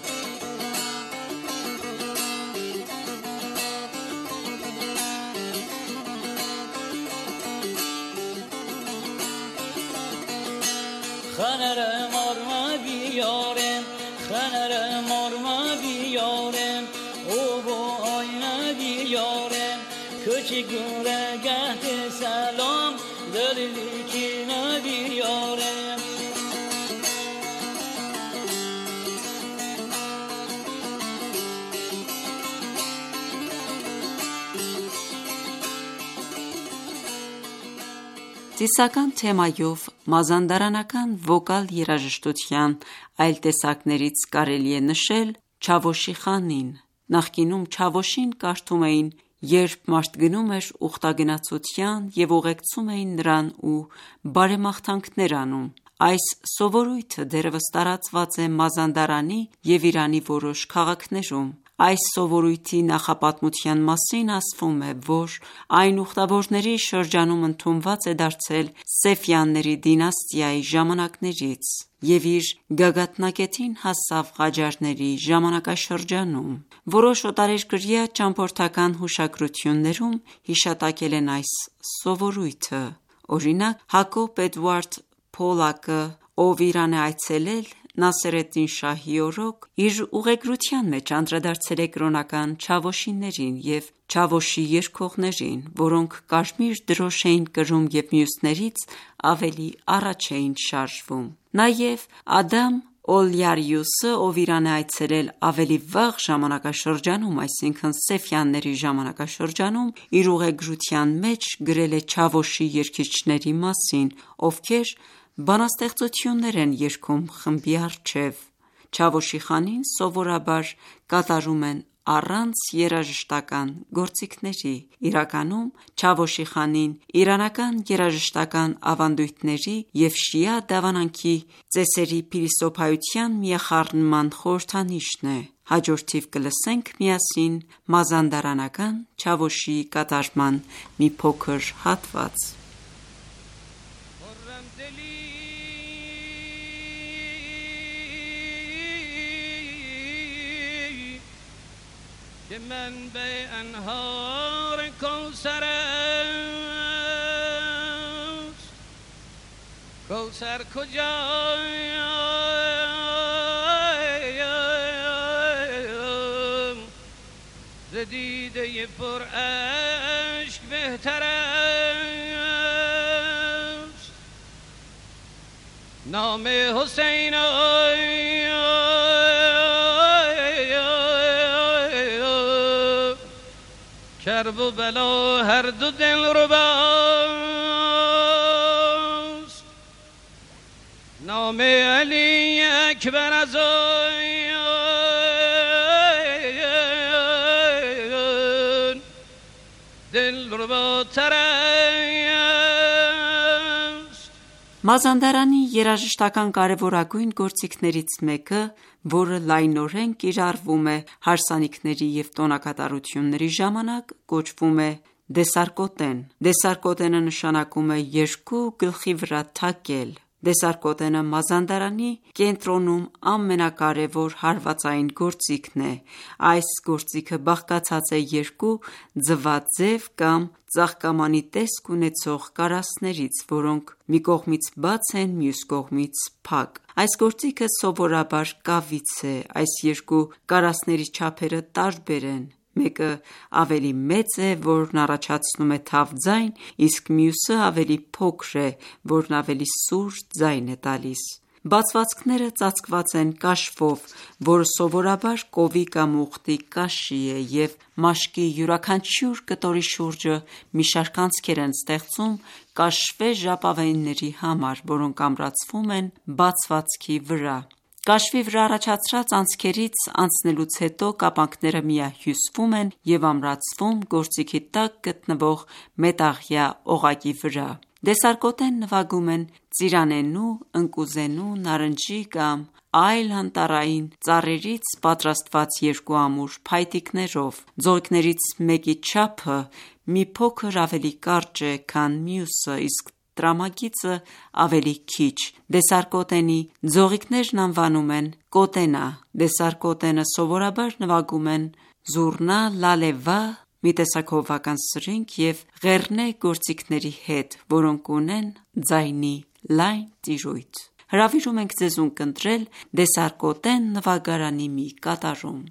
خنر مرما بیارم خنر مرما بیارم او با آینه بیارم کوچی گوره گهت سلام دلی کی نبیارم Ծիսական թեմայով մազանդարանական վոկալ երաժշտության այլ տեսակներից կարելի է նշել Չավոշի խանին: Նախկինում Չավոշին կարդում էին, երբ մարդ գնում էր ուխտագնացության և ուղեկցում էին նրան ու բարեմաղթանքներ անում: Այս սովորույթը դեռևս տարածված է Մազանդարանի և Իրանի որոշ քաղաքներում: Այս սովորույթի նախապատմության մասին ասվում է, որ այն ուխտավորների շրջանում ընդունված է դարձել Սեֆյանների դինաստիայի ժամանակներից և իր գագաթնակետին հասավ Ղաջարների ժամանակաշրջանում: Որոշ օտարերկրյա ճամփորդական հուշագրություններում հիշատակել են այս սովորույթը: Օրինակ Հակոբ Էդուարդ Փոլակը, ով Իրան է այցելել Նասերեդդին շահի օրոք, իր ուղեգրության մեջ անդրադարձել է կրոնական չավոշիներին և չավոշի երգողներին, որոնք կարմիր դրոշ էին կրում և մյուսներից ավելի առաջ էին շարժվում: Նաև Ադամ Օլյարիուսը, ով Իրան է այցելել ավելի վաղ ժամանակաշրջանում, այսինքն Սեֆյանների ժամանակաշրջանում, իր ուղեգրության մեջ գրել է չավոշի երգիչների մասին, ովքեր բանաստեղծություններ են երգում խմբի առջև: Չավոշի խանին սովորաբար կատարում են առանց երաժշտական գործիքների: Իրականում Չավոշի խանին իրանական երաժշտական ավանդույթների և շիա դավանանքի ծեսերի փիլիսոփայության միախառնման խորհրդանիշն է: Հաջորդիվ կլսենք միասին մազանդարանական չավոշի կատարման մի փոքր հատված: منبع انهار کوثر است کوثر کجاست ز دیده پر اشک بهتر است نام حسین کرب و بلا هر دو دل رباست نام علی اکبر از آن دل رباتر است Մազանդարանի երաժշտական կարևորագույն գործիքներից մեկը, որը լայնորեն կիրառվում է հարսանիքների և տոնակատարությունների ժամանակ, կոչվում է դեսարկոտեն։ Դեսարկոտենը նշանակում է երկու գլխի վրա թակել։ Դեսարկոտենը մազանդարանի կենտրոնում ամենակարևոր հարվածային գործիքն է։ Այս գործիքը բաղկացած է երկու ձվաձև կամ ծաղկամանի տեսք ունեցող կարասներից, որոնք մի կողմից բաց են, մյուս կողմից՝ փակ։ Այս գործիքը սովորաբար կավից է։ Այս երկու կարասների չափերը տարբեր են։ Մեկը ավելի մեծ է, որն առաջացնում է թավ ձայն, իսկ մյուսը ավելի փոքր է, որն ավելի սուր ձայն է տալիս։ Բացվածքները ծածկված են կաշվով, որը սովորաբար կովի կամ ուղտի կաշի է, և մաշկի յուրաքանչյուր կտորի շուրջը մի շարք անցքեր են ստեղծում կաշվե ժապավենների համար, որոնք ամրացվում են բացվածքի վրա։ Կաշվի վրա առաջացրած անցքերից անցնելուց հետո կապանքները միահյուսվում են և ամրացվում գործիքի տակ գտնվող մետաղյա օղակի վրա։ Դեսարկոտեն նվագում են ծիրանենու, ընկուզենու, նարնջի կամ այլ անտառային ծառերից պատրաստված երկու ամուր փայտիկներով։ Ձողիկներից մեկի չափը մի փոքր ավելի կարճ է, քան մյուսը, իսկ տրամագիծը ավելի քիչ։ Դեսարկոտենի ձողիկներն անվանում են կոտենա։ Դեսարկոտենը սովորաբար նվագում են զուռնա, լալեվա, մի տեսակ հովվական սրինգ և ղեռնե գործիքների հետ, որոնք ունեն ձայնի լայն տիրույթ։ Հրավիրում ենք ձեզ ունկնդրել դեսարկոտեն նվագարանի մի կատարում։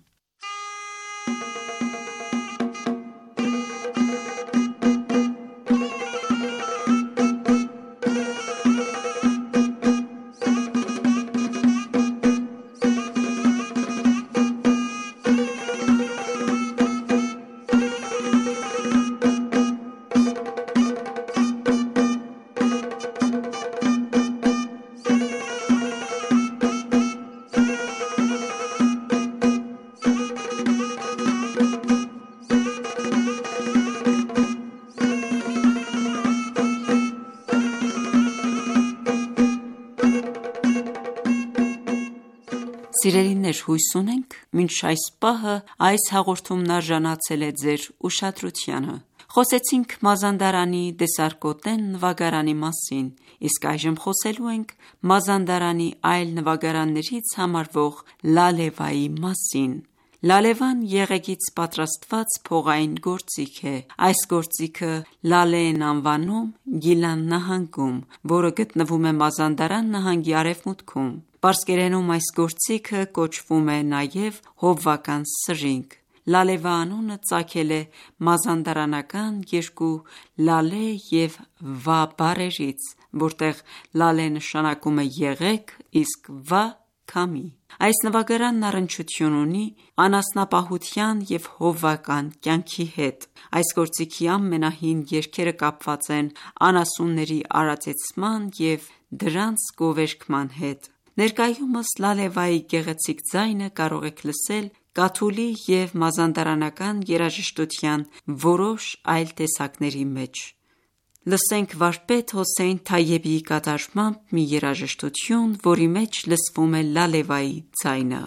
Սիրելիներ, հույս ունենք, մինչ այս պահը այս հաղորդումն արժանացել է ձեր ուշադրությանը։ Խոսեցինք Մազանդարանի դեսարկոտեն նվագարանի մասին, իսկ այժմ խոսելու ենք Մազանդարանի այլ նվագարաններից համարվող լալևայի մասին։ Լալևան եղեգից պատրաստված փողային գործիք է։ Այս գործիքը լալե են անվանում Գիլան նահանգում, որը գտնվում է Մազանդարան նահանգի արևմուտքում։ Պարսկերենում այս գործիքը կոչվում է նաև հովվական սրինգ։ Լալևա անունը ծագել է մազանդարանական երկու լալե և վա բառերից, որտեղ լալե նշանակում է եղեգ, իսկ վա քամի։ Այս նվագարանն առնչություն ունի անասնապահության և հովվական կյանքի հետ։ Այս գործիքի ամենահին երգերը կապված են անասունների արածեցման և դրանց գովերգման հետ։ Ներկայումս լալևայի գեղեցիկ ձայնը կարող եք լսել կաթուլի և մազանդարանական երաժշտության որոշ այլ տեսակների մեջ։ Լսենք վարպետ Հոսեյն Թայեբիի կատարմամբ մի երաժշտություն, որի մեջ լսվում է լալևայի ձայնը։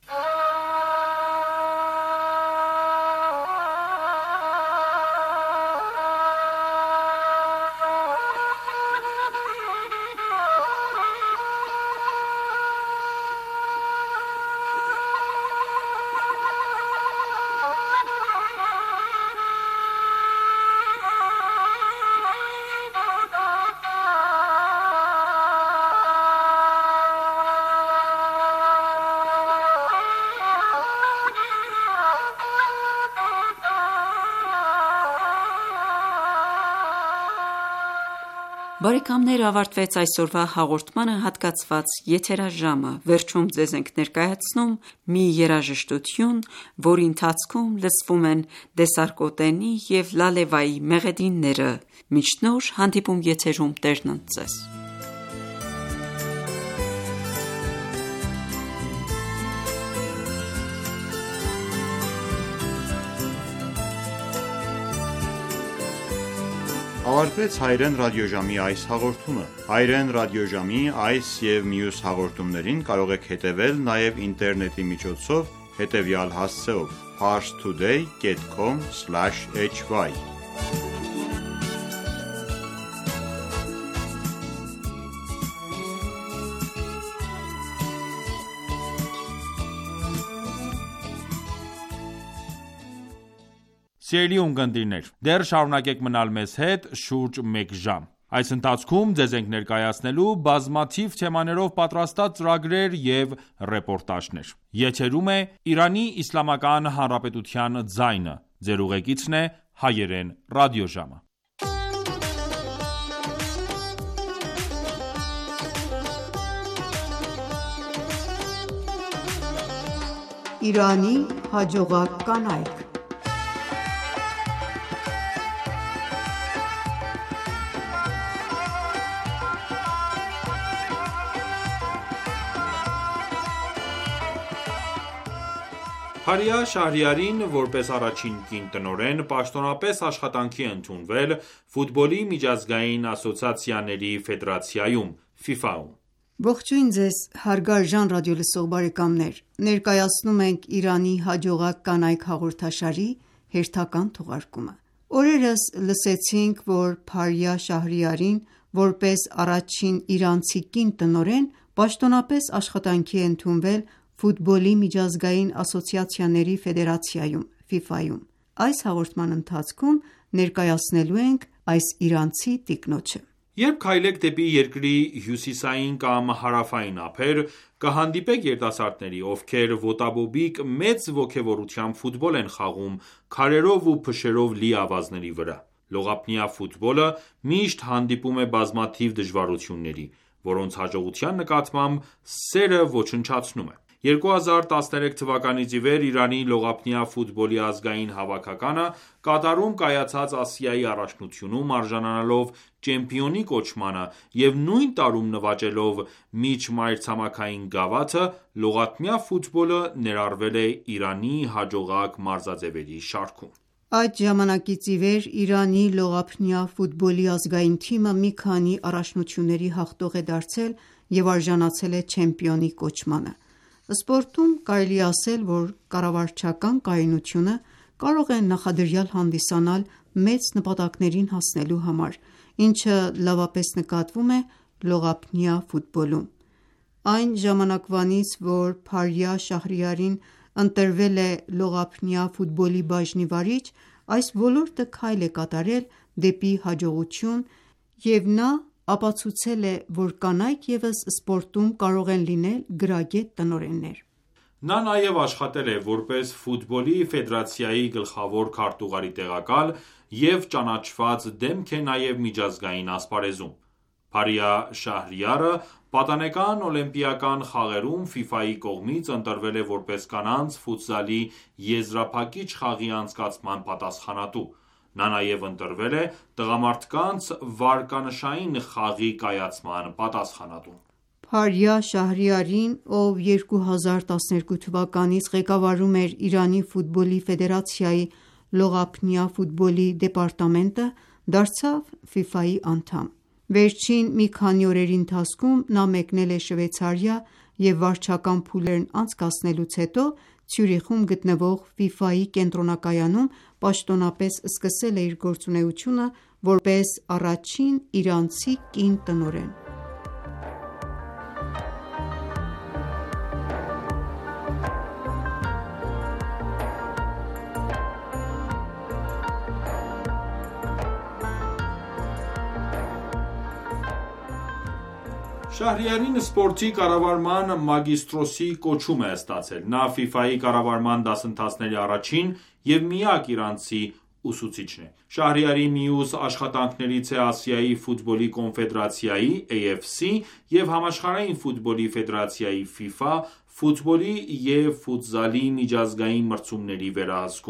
Բարեկամներ, ավարտվեց այսօրվա հաղորդմանը հատկացված եթերաժամը։ Վերջում ձեզ ենք ներկայացնում մի երաժշտություն, որի ընթացքում լսվում են դեսարկոտենի և լալևայի մեղեդիները։ Մինչ նոր հանդիպում եթերում Տերն ընդ ձեզ։ Ավարտվեց հայրեն ռադիոժամի այս հաղորդումը։ Հայրեն ռադիոժամի այս և մյուս հաղորդումներին կարող եք հետևել նաև ինտերնետի միջոցով հետևյալ հասցեով՝ parstoday dot com slash h y Սիրելի ունկնդիրներ, դեռ շարունակեք մնալ մեզ հետ շուրջ մեկ ժամ։ Այս ընթացքում ձեզ ենք ներկայացնելու բազմաթիվ թեմաներով պատրաստած ծրագրեր և ռեպորտաժներ։ Եթերում է Իրանի Իսլամական Հանրապետության ձայնը։ Ձեր ուղեկիցն է հայերեն ռադիոժամը։ Իրանի հաջողակ կանայք։ Փարիա Շահրիարին որպես առաջին կին տնօրեն պաշտոնապես աշխատանքի է ընդունվել Ֆուտբոլի միջազգային ասոցիացիաների ֆեդերացիայում (FIFA)-ում։ Ողջույն ձեզ հարգարժան ռադիոլսող բարեկամներ։ Ներկայացնում ենք Իրանի հաջողակ կանայք հաղորդաշարի հերթական թողարկումը։ Օրերս լսեցինք, որ Փարիա Շահրիարին որպես առաջին իրանցի կին տնօրեն պաշտոնապես աշխատանքի է ընդունվել Ֆուտբոլի միջազգային ասոցիացիաների ֆեդերացիայում (FIFA)-ում։ Այս հաղորդման ընթացքում ներկայացնելու ենք այս իրանցի տիկնոջը։ Երբ քայլեք դեպի երկրի հյուսիսային կամ հարավային ափեր, կհանդիպեք երիտասարդների, ովքեր ոտաբոբիկ մեծ ոգևորությամբ ֆուտբոլ են խաղում քարերով ու փշերով լի ավազների վրա։ Լողափնյա ֆուտբոլը միշտ հանդիպում է բազմաթիվ դժվարությունների, որոնց հաջողության նկատմամբ սերը ոչնչացնում է։ երկու հազար տասներեք թվականից ի վեր Իրանի լողափնյա ֆուտբոլի ազգային հավաքականը Կատարում կայացած Ասիայի առաջնությունում արժանանալով չեմպիոնի կոչմանը և նույն տարում նվաճելով միջմայրցամաքային գավաթը, լողափնյա ֆուտբոլը ներառվել է Իրանի հաջողակ մարզաձևերի շարքում։ Այդ ժամանակից ի վեր Իրանի լողափնյա ֆուտբոլի ազգային թիմը մի քանի առաջնությունների հաղթող է դարձել և արժանացել է չեմպիոնի կոչմանը։ Սպորտում կարելի է ասել, որ կառավարչական կայունությունը կարող է նախադրյալ հանդիսանալ մեծ նպատակներին հասնելու համար, ինչը լավապես նկատվում է լողափնյա ֆուտբոլում։ Այն ժամանակվանից, որ Փարիա Շահրիարին ընտրվել է լողափնյա ֆուտբոլի բաժնի վարիչ, այս ոլորտը քայլ է կատարել դեպի հաջողություն, և նա ապացուցել է, որ կանայք ևս սպորտում կարող են լինել գրագետ տնօրեններ։ Նա նաև աշխատել է որպես Ֆուտբոլի ֆեդերացիայի գլխավոր քարտուղարի տեղակալ և ճանաչված դեմք է նաև միջազգային ասպարեզում։ Փարիա Շահրիարը պատանեկան օլիմպիական խաղերում FIFA-ի կողմից ընտրվել է որպես կանանց ֆուտզալի եզրափակիչ խաղի անցկացման պատասխանատու։ Նա նաև ընտրվել է տղամարդկանց վարկանշային խաղի կայացման պատասխանատու։ Փարիա Շահրիարին, ով երկու հազար տասներկու թվականից ղեկավարում էր Իրանի ֆուտբոլի ֆեդերացիայի լողափնյա ֆուտբոլի դեպարտամենտը, դարձավ FIFA-ի անդամ։ Վերջին մի քանի օրերի ընթացքում նա մեկնել է Շվեյցարիա և վարչական փուլերն անցկացնելուց հետո Ցյուրիխում գտնվող FIFA-ի կենտրոնակայանում պաշտոնապես սկսել է իր գործունեությունը որպես առաջին իրանցի կին տնօրեն։ Շահրիարին սպորտի կառավարման մագիստրոսի կոչում է ստացել։ Նա FIFA-ի կառավարման դասընթացների առաջին և միակ իրանցի ուսուցիչն է։ Շահրիարի մյուս աշխատանքներից է Ասիայի ֆուտբոլի կոնֆեդերացիայի (A F C) և Համաշխարհային ֆուտբոլի ֆեդերացիայի (FIFA) ֆուտբոլի և ֆուտզալի միջազգային մրցումների վերահսկումը։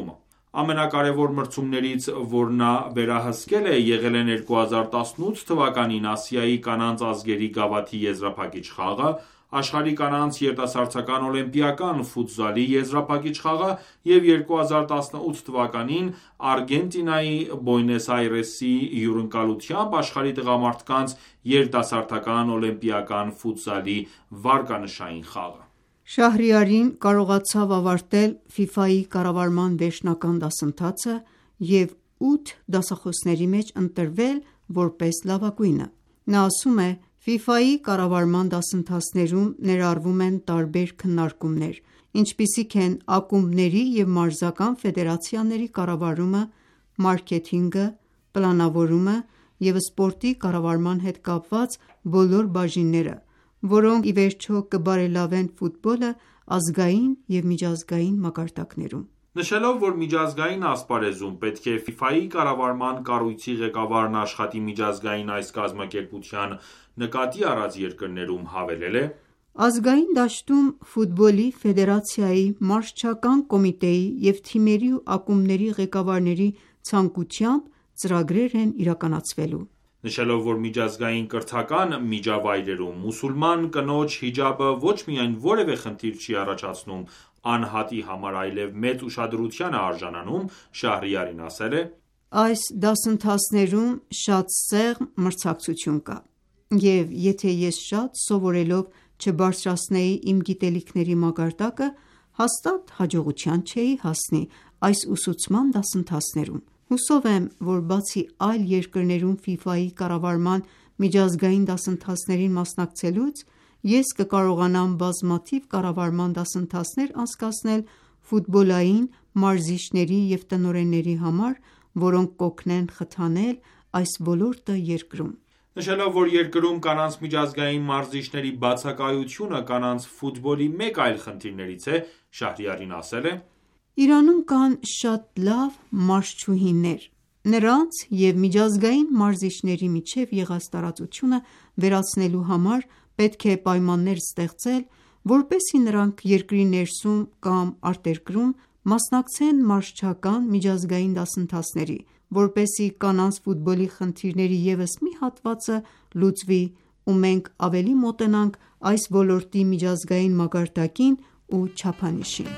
Ամենակարևոր մրցումներից, որ նա վերահսկել է, եղել են երկու հազար տասնութ թվականին Ասիայի կանանց ազգերի գավաթի եզրափակիչ խաղը, աշխարհի կանանց երիտասարդական օլիմպիական ֆուտզալի եզրափակիչ խաղը և երկու հազար տասնութ թվականին Արգենտինայի Բոյնես Այրեսի հյուրընկալությամբ աշխարհի տղամարդկանց երիտասարդական օլիմպիական ֆուտզալի վարկանշային խաղը։ Շահրիարին կարողացավ ավարտել ՖԻՖԱ-ի կառավարման վերջնական դասընթացը և ութ դասախոսների մեջ ընտրվել որպես լավագույնը։ Նա ասում է. «ՖԻՖԱ-ի կառավարման դասընթացներում ներառվում են տարբեր քննարկումներ, ինչպիսիք են ակումբների և մարզական ֆեդերացիաների կառավարումը, մարքեթինգը, պլանավորումը և սպորտի կառավարման հետ կապված բոլոր բաժինները, որոնք ի վերջո կբարելավեն ֆուտբոլը ազգային և միջազգային մակարդակներում»։ Նշելով, որ միջազգային ասպարեզում պետք է ՖԻՖԱ-ի կառավարման կառույցի ղեկավարն աշխատի միջազգային այս կազմակերպության նկատի առած երկրներում, հավելել է. «Ազգային դաշտում ֆուտբոլի ֆեդերացիայի, մարզչական կոմիտեի և թիմերի ու ակումբների ղեկավարների ցանկությամբ ծրագրեր են իրականացվելու»։ Նշելով, որ միջազգային կրթական միջավայրերում մուսուլման կնոջ հիջաբը ոչ միայն որևէ խնդիր չի առաջացնում անհատի համար, այլև մեծ ուշադրության է արժանանում, Շահրիարին ասել է. «Այս դասընթացներում շատ սեղմ մրցակցություն կա, և եթե ես շատ սովորելով չբարձրացնեի իմ գիտելիքների մակարդակը, հաստատ հաջողության չէի հասնի այս ուսուցման դասընթացներում։ Հուսով եմ, որ բացի այլ երկրներում ՖԻՖԱ-ի կառավարման միջազգային դասընթացներին մասնակցելուց, ես կկարողանամ բազմաթիվ կառավարման դասընթացներ անցկացնել ֆուտբոլային մարզիչների և տնօրենների համար, որոնք կօգնեն խթանել այս ոլորտը երկրում»։ Նշելով, որ երկրում կանանց միջազգային մարզիչների բացակայությունը կանանց ֆուտբոլի մեկ այլ խնդիրներից է, Շահրիարին ասել է. «Իրանում կան շատ լավ մարզչուհիներ։ Նրանց և միջազգային մարզիչների միջև եղած տարածությունը վերացնելու համար պետք է պայմաններ ստեղծել, որպեսզի նրանք երկրի ներսում կամ արտերկրում մասնակցեն մարզչական միջազգային դասընթացների, որպեսզի կանանց ֆուտբոլի խնդիրների ևս մի հատվածը լուծվի ու մենք ավելի մոտենանք այս ոլորտի միջազգային մակարդակին ու չափանիշին»։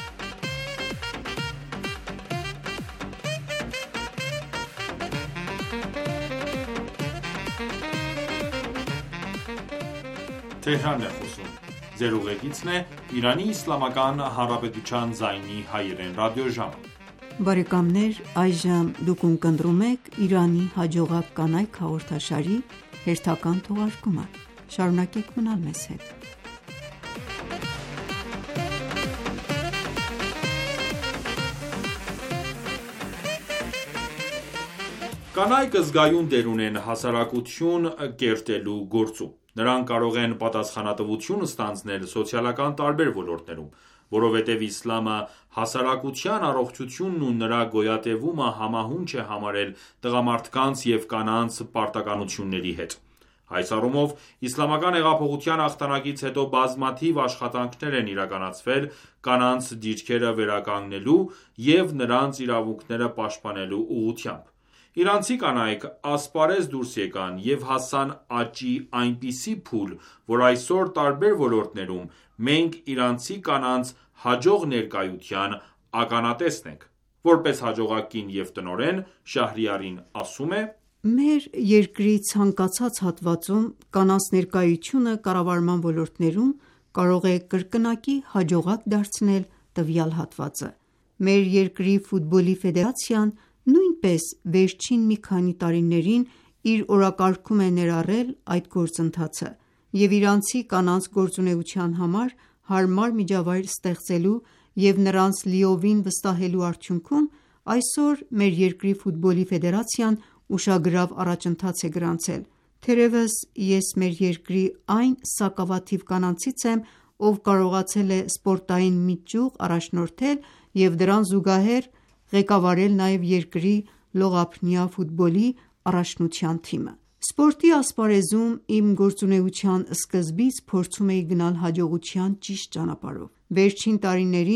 Կանայք զգայուն դեր ունեն հասարակություն կերտելու գործում։ Նրանք կարող են պատասխանատվություն ստանձնել սոցիալական տարբեր ոլորտներում, որովհետև Իսլամը հասարակության առողջությունն ու նրա գոյատևումը համահունչ է համարել տղամարդկանց և կանանց պարտականությունների հետ։ Այս առումով, Իսլամական հեղափոխության հաղթանակից հետո բազմաթիվ աշխատանքներ են իրականացվել կանանց դիրքերը վերականգնելու և նրանց իրավունքները պաշտպանելու ուղղությամբ։ Իրանցի կանայք ասպարեզ դուրս եկան և հասան աճի այնպիսի փուլ, որ այսօր տարբեր ոլորտներում մենք իրանցի կանանց հաջող ներկայության ականատեսն ենք։ Որպես հաջողակ կին և տնօրեն, Շահրիարին ասում է. «Մեր երկրի ցանկացած հատվածում կանանց ներկայությունը կառավարման ոլորտներում կարող է կրկնակի հաջողակ դարձնել տվյալ հատվածը։ Մեր երկրի ֆուտբոլի ֆեդերացիան նույնպես վերջին մի քանի տարիներին իր օրակարգում է ներառել այդ գործընթացը և իրանցի կանանց գործունեության համար հարմար միջավայր ստեղծելու և նրանց լիովին վստահելու արդյունքում այսօր մեր երկրի ֆուտբոլի ֆեդերացիան ուշագրավ առաջընթաց է գրանցել։ Թերևս ես մեր երկրի այն սակավաթիվ կանանցից եմ, ով կարողացել է սպորտային մի ճյուղ առաջնորդել և դրան զուգահեռ ղեկավարել նաև երկրի լողափնյա ֆուտբոլի առաջնության թիմը։ Սպորտի ասպարեզում իմ գործունեության սկզբից փորձում էի գնալ հաջողության ճիշտ ճանապարհով։ Վերջին տարիներին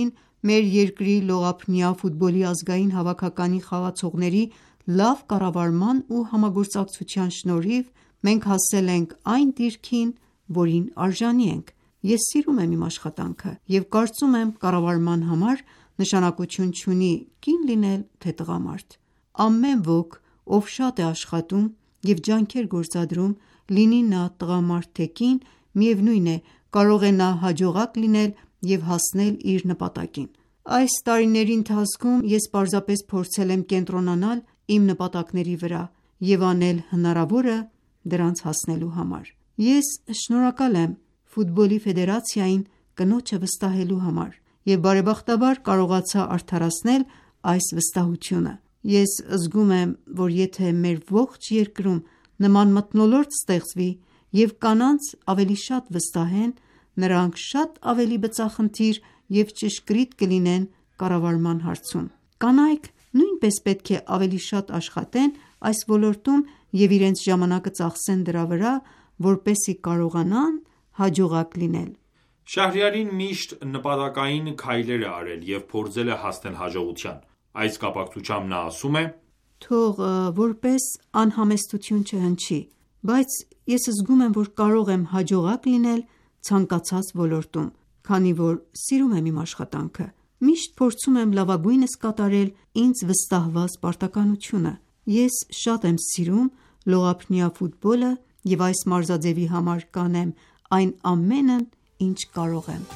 Մեր երկրի լողափնյա ֆուտբոլի ազգային հավաքականի խաղացողների լավ կառավարման ու համագործակցության շնորհիվ մենք հասել ենք այն դիրքին, որին արժանի ենք։ Ես սիրում եմ իմ աշխատանքը և կարծում եմ կառավարման համար նշանակություն չունի կին լինել, թե տղամարդ։ Ամեն ոք, ով շատ է աշխատում և ջանքեր գործադրում, լինի նա տղամարդ թե կին, միևնույն է, կարող է նա հաջողակ լինել և հասնել իր նպատակին։ Այս տարիների ընթացքում ես պարզապես փորձել եմ կենտրոնանալ իմ նպատակների վրա և անել հնարավորը դրանց հասնելու համար։ Ես շնորհակալ եմ Ֆուտբոլի ֆեդերացիային կնոջը վստահելու համար և բարեբախտաբար կարողացա արդարացնել այս վստահությունը։ Ես զգում եմ, որ եթե մեր ողջ երկրում նման մթնոլորտ ստեղծվի և կանանց ավելի շատ վստահեն, նրանք շատ ավելի բծախնդիր և ճշգրիտ կլինեն կառավարման հարցում։ Կանայք նույնպես պետք է ավելի շատ աշխատեն այս ոլորտում և իրենց ժամանակը ծախսեն դրա վրա, որպեսզի կարողանան հաջողակ լինել։ Շահրիարին միշտ նպատակային քայլեր է արել և փորձել է հասնել հաջողության։ Այս կապակցությամբ նա ասում է. «Թող որպես անհամեստություն չհնչի, բայց ես զգում եմ, որ կարող եմ հաջողակ լինել ցանկացած ոլորտում, քանի որ սիրում եմ իմ աշխատանքը։ Միշտ փորձում եմ լավագույնս կատարել ինձ վստահված պարտականությունը։ Ես շատ եմ սիրում լողափնյա ֆուտբոլը և այս մարզաձևի համար կանեմ այն ամենն, ինչ կարող եմ»։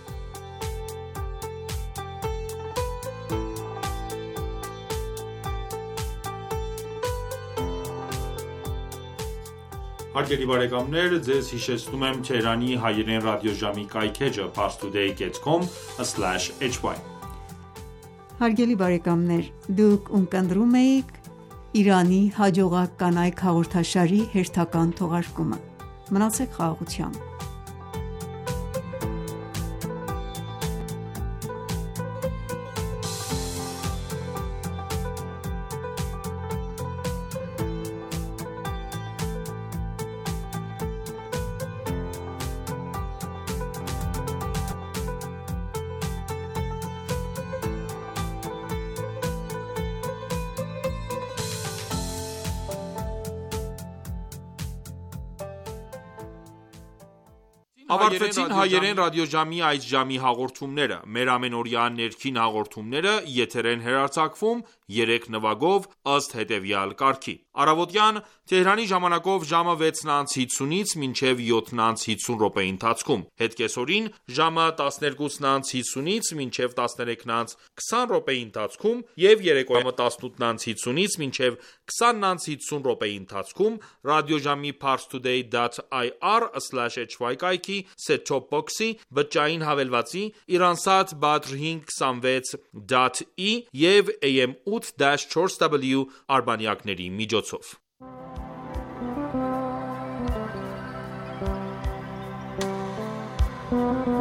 Հարգելի բարեկամներ, ձեզ հիշեցնում եմ Թեհրանի հայերեն ռադիոժամի կայքէջը parstoday dot com slash h y։ Հարգելի բարեկամներ, դուք ունկնդրում էիք Իրանի հաջողակ կանայք հաղորդաշարի հերթական թողարկումը։ Մնացեք խաղաղությամբ։ Ավարտվեցին հայերեն ռադիոժամի այս ժամի հաղորդումները։ Մեր ամենօրյա ներքին հաղորդումները եթեր են հեռարձակվում երեք նվագով ըստ հետևյալ կարգի. Առավոտյան Թեհրանի ժամանակով ժամը վեցն անց հիսունից մինչև յոթն անց հիսուն րոպեի ընթացքում, հետ կեսօրին ժամը տասներկուսն անց հիսունից մինչև տասներեքն անց քսան րոպեի ընթացքում և երեկոյան ժամը տասնութն անց հիսունից մինչև քսանն անց հիսուն րոպեի ընթացքում ռադիոժամի parstoday dot i r slash h y կայքի set-top box-ի, բջջային հավելվածի, Iransat Badr հինգ քսանվեց դոտ ի և A M ութ չորս W արբանյակների միջոցով։ Thank you.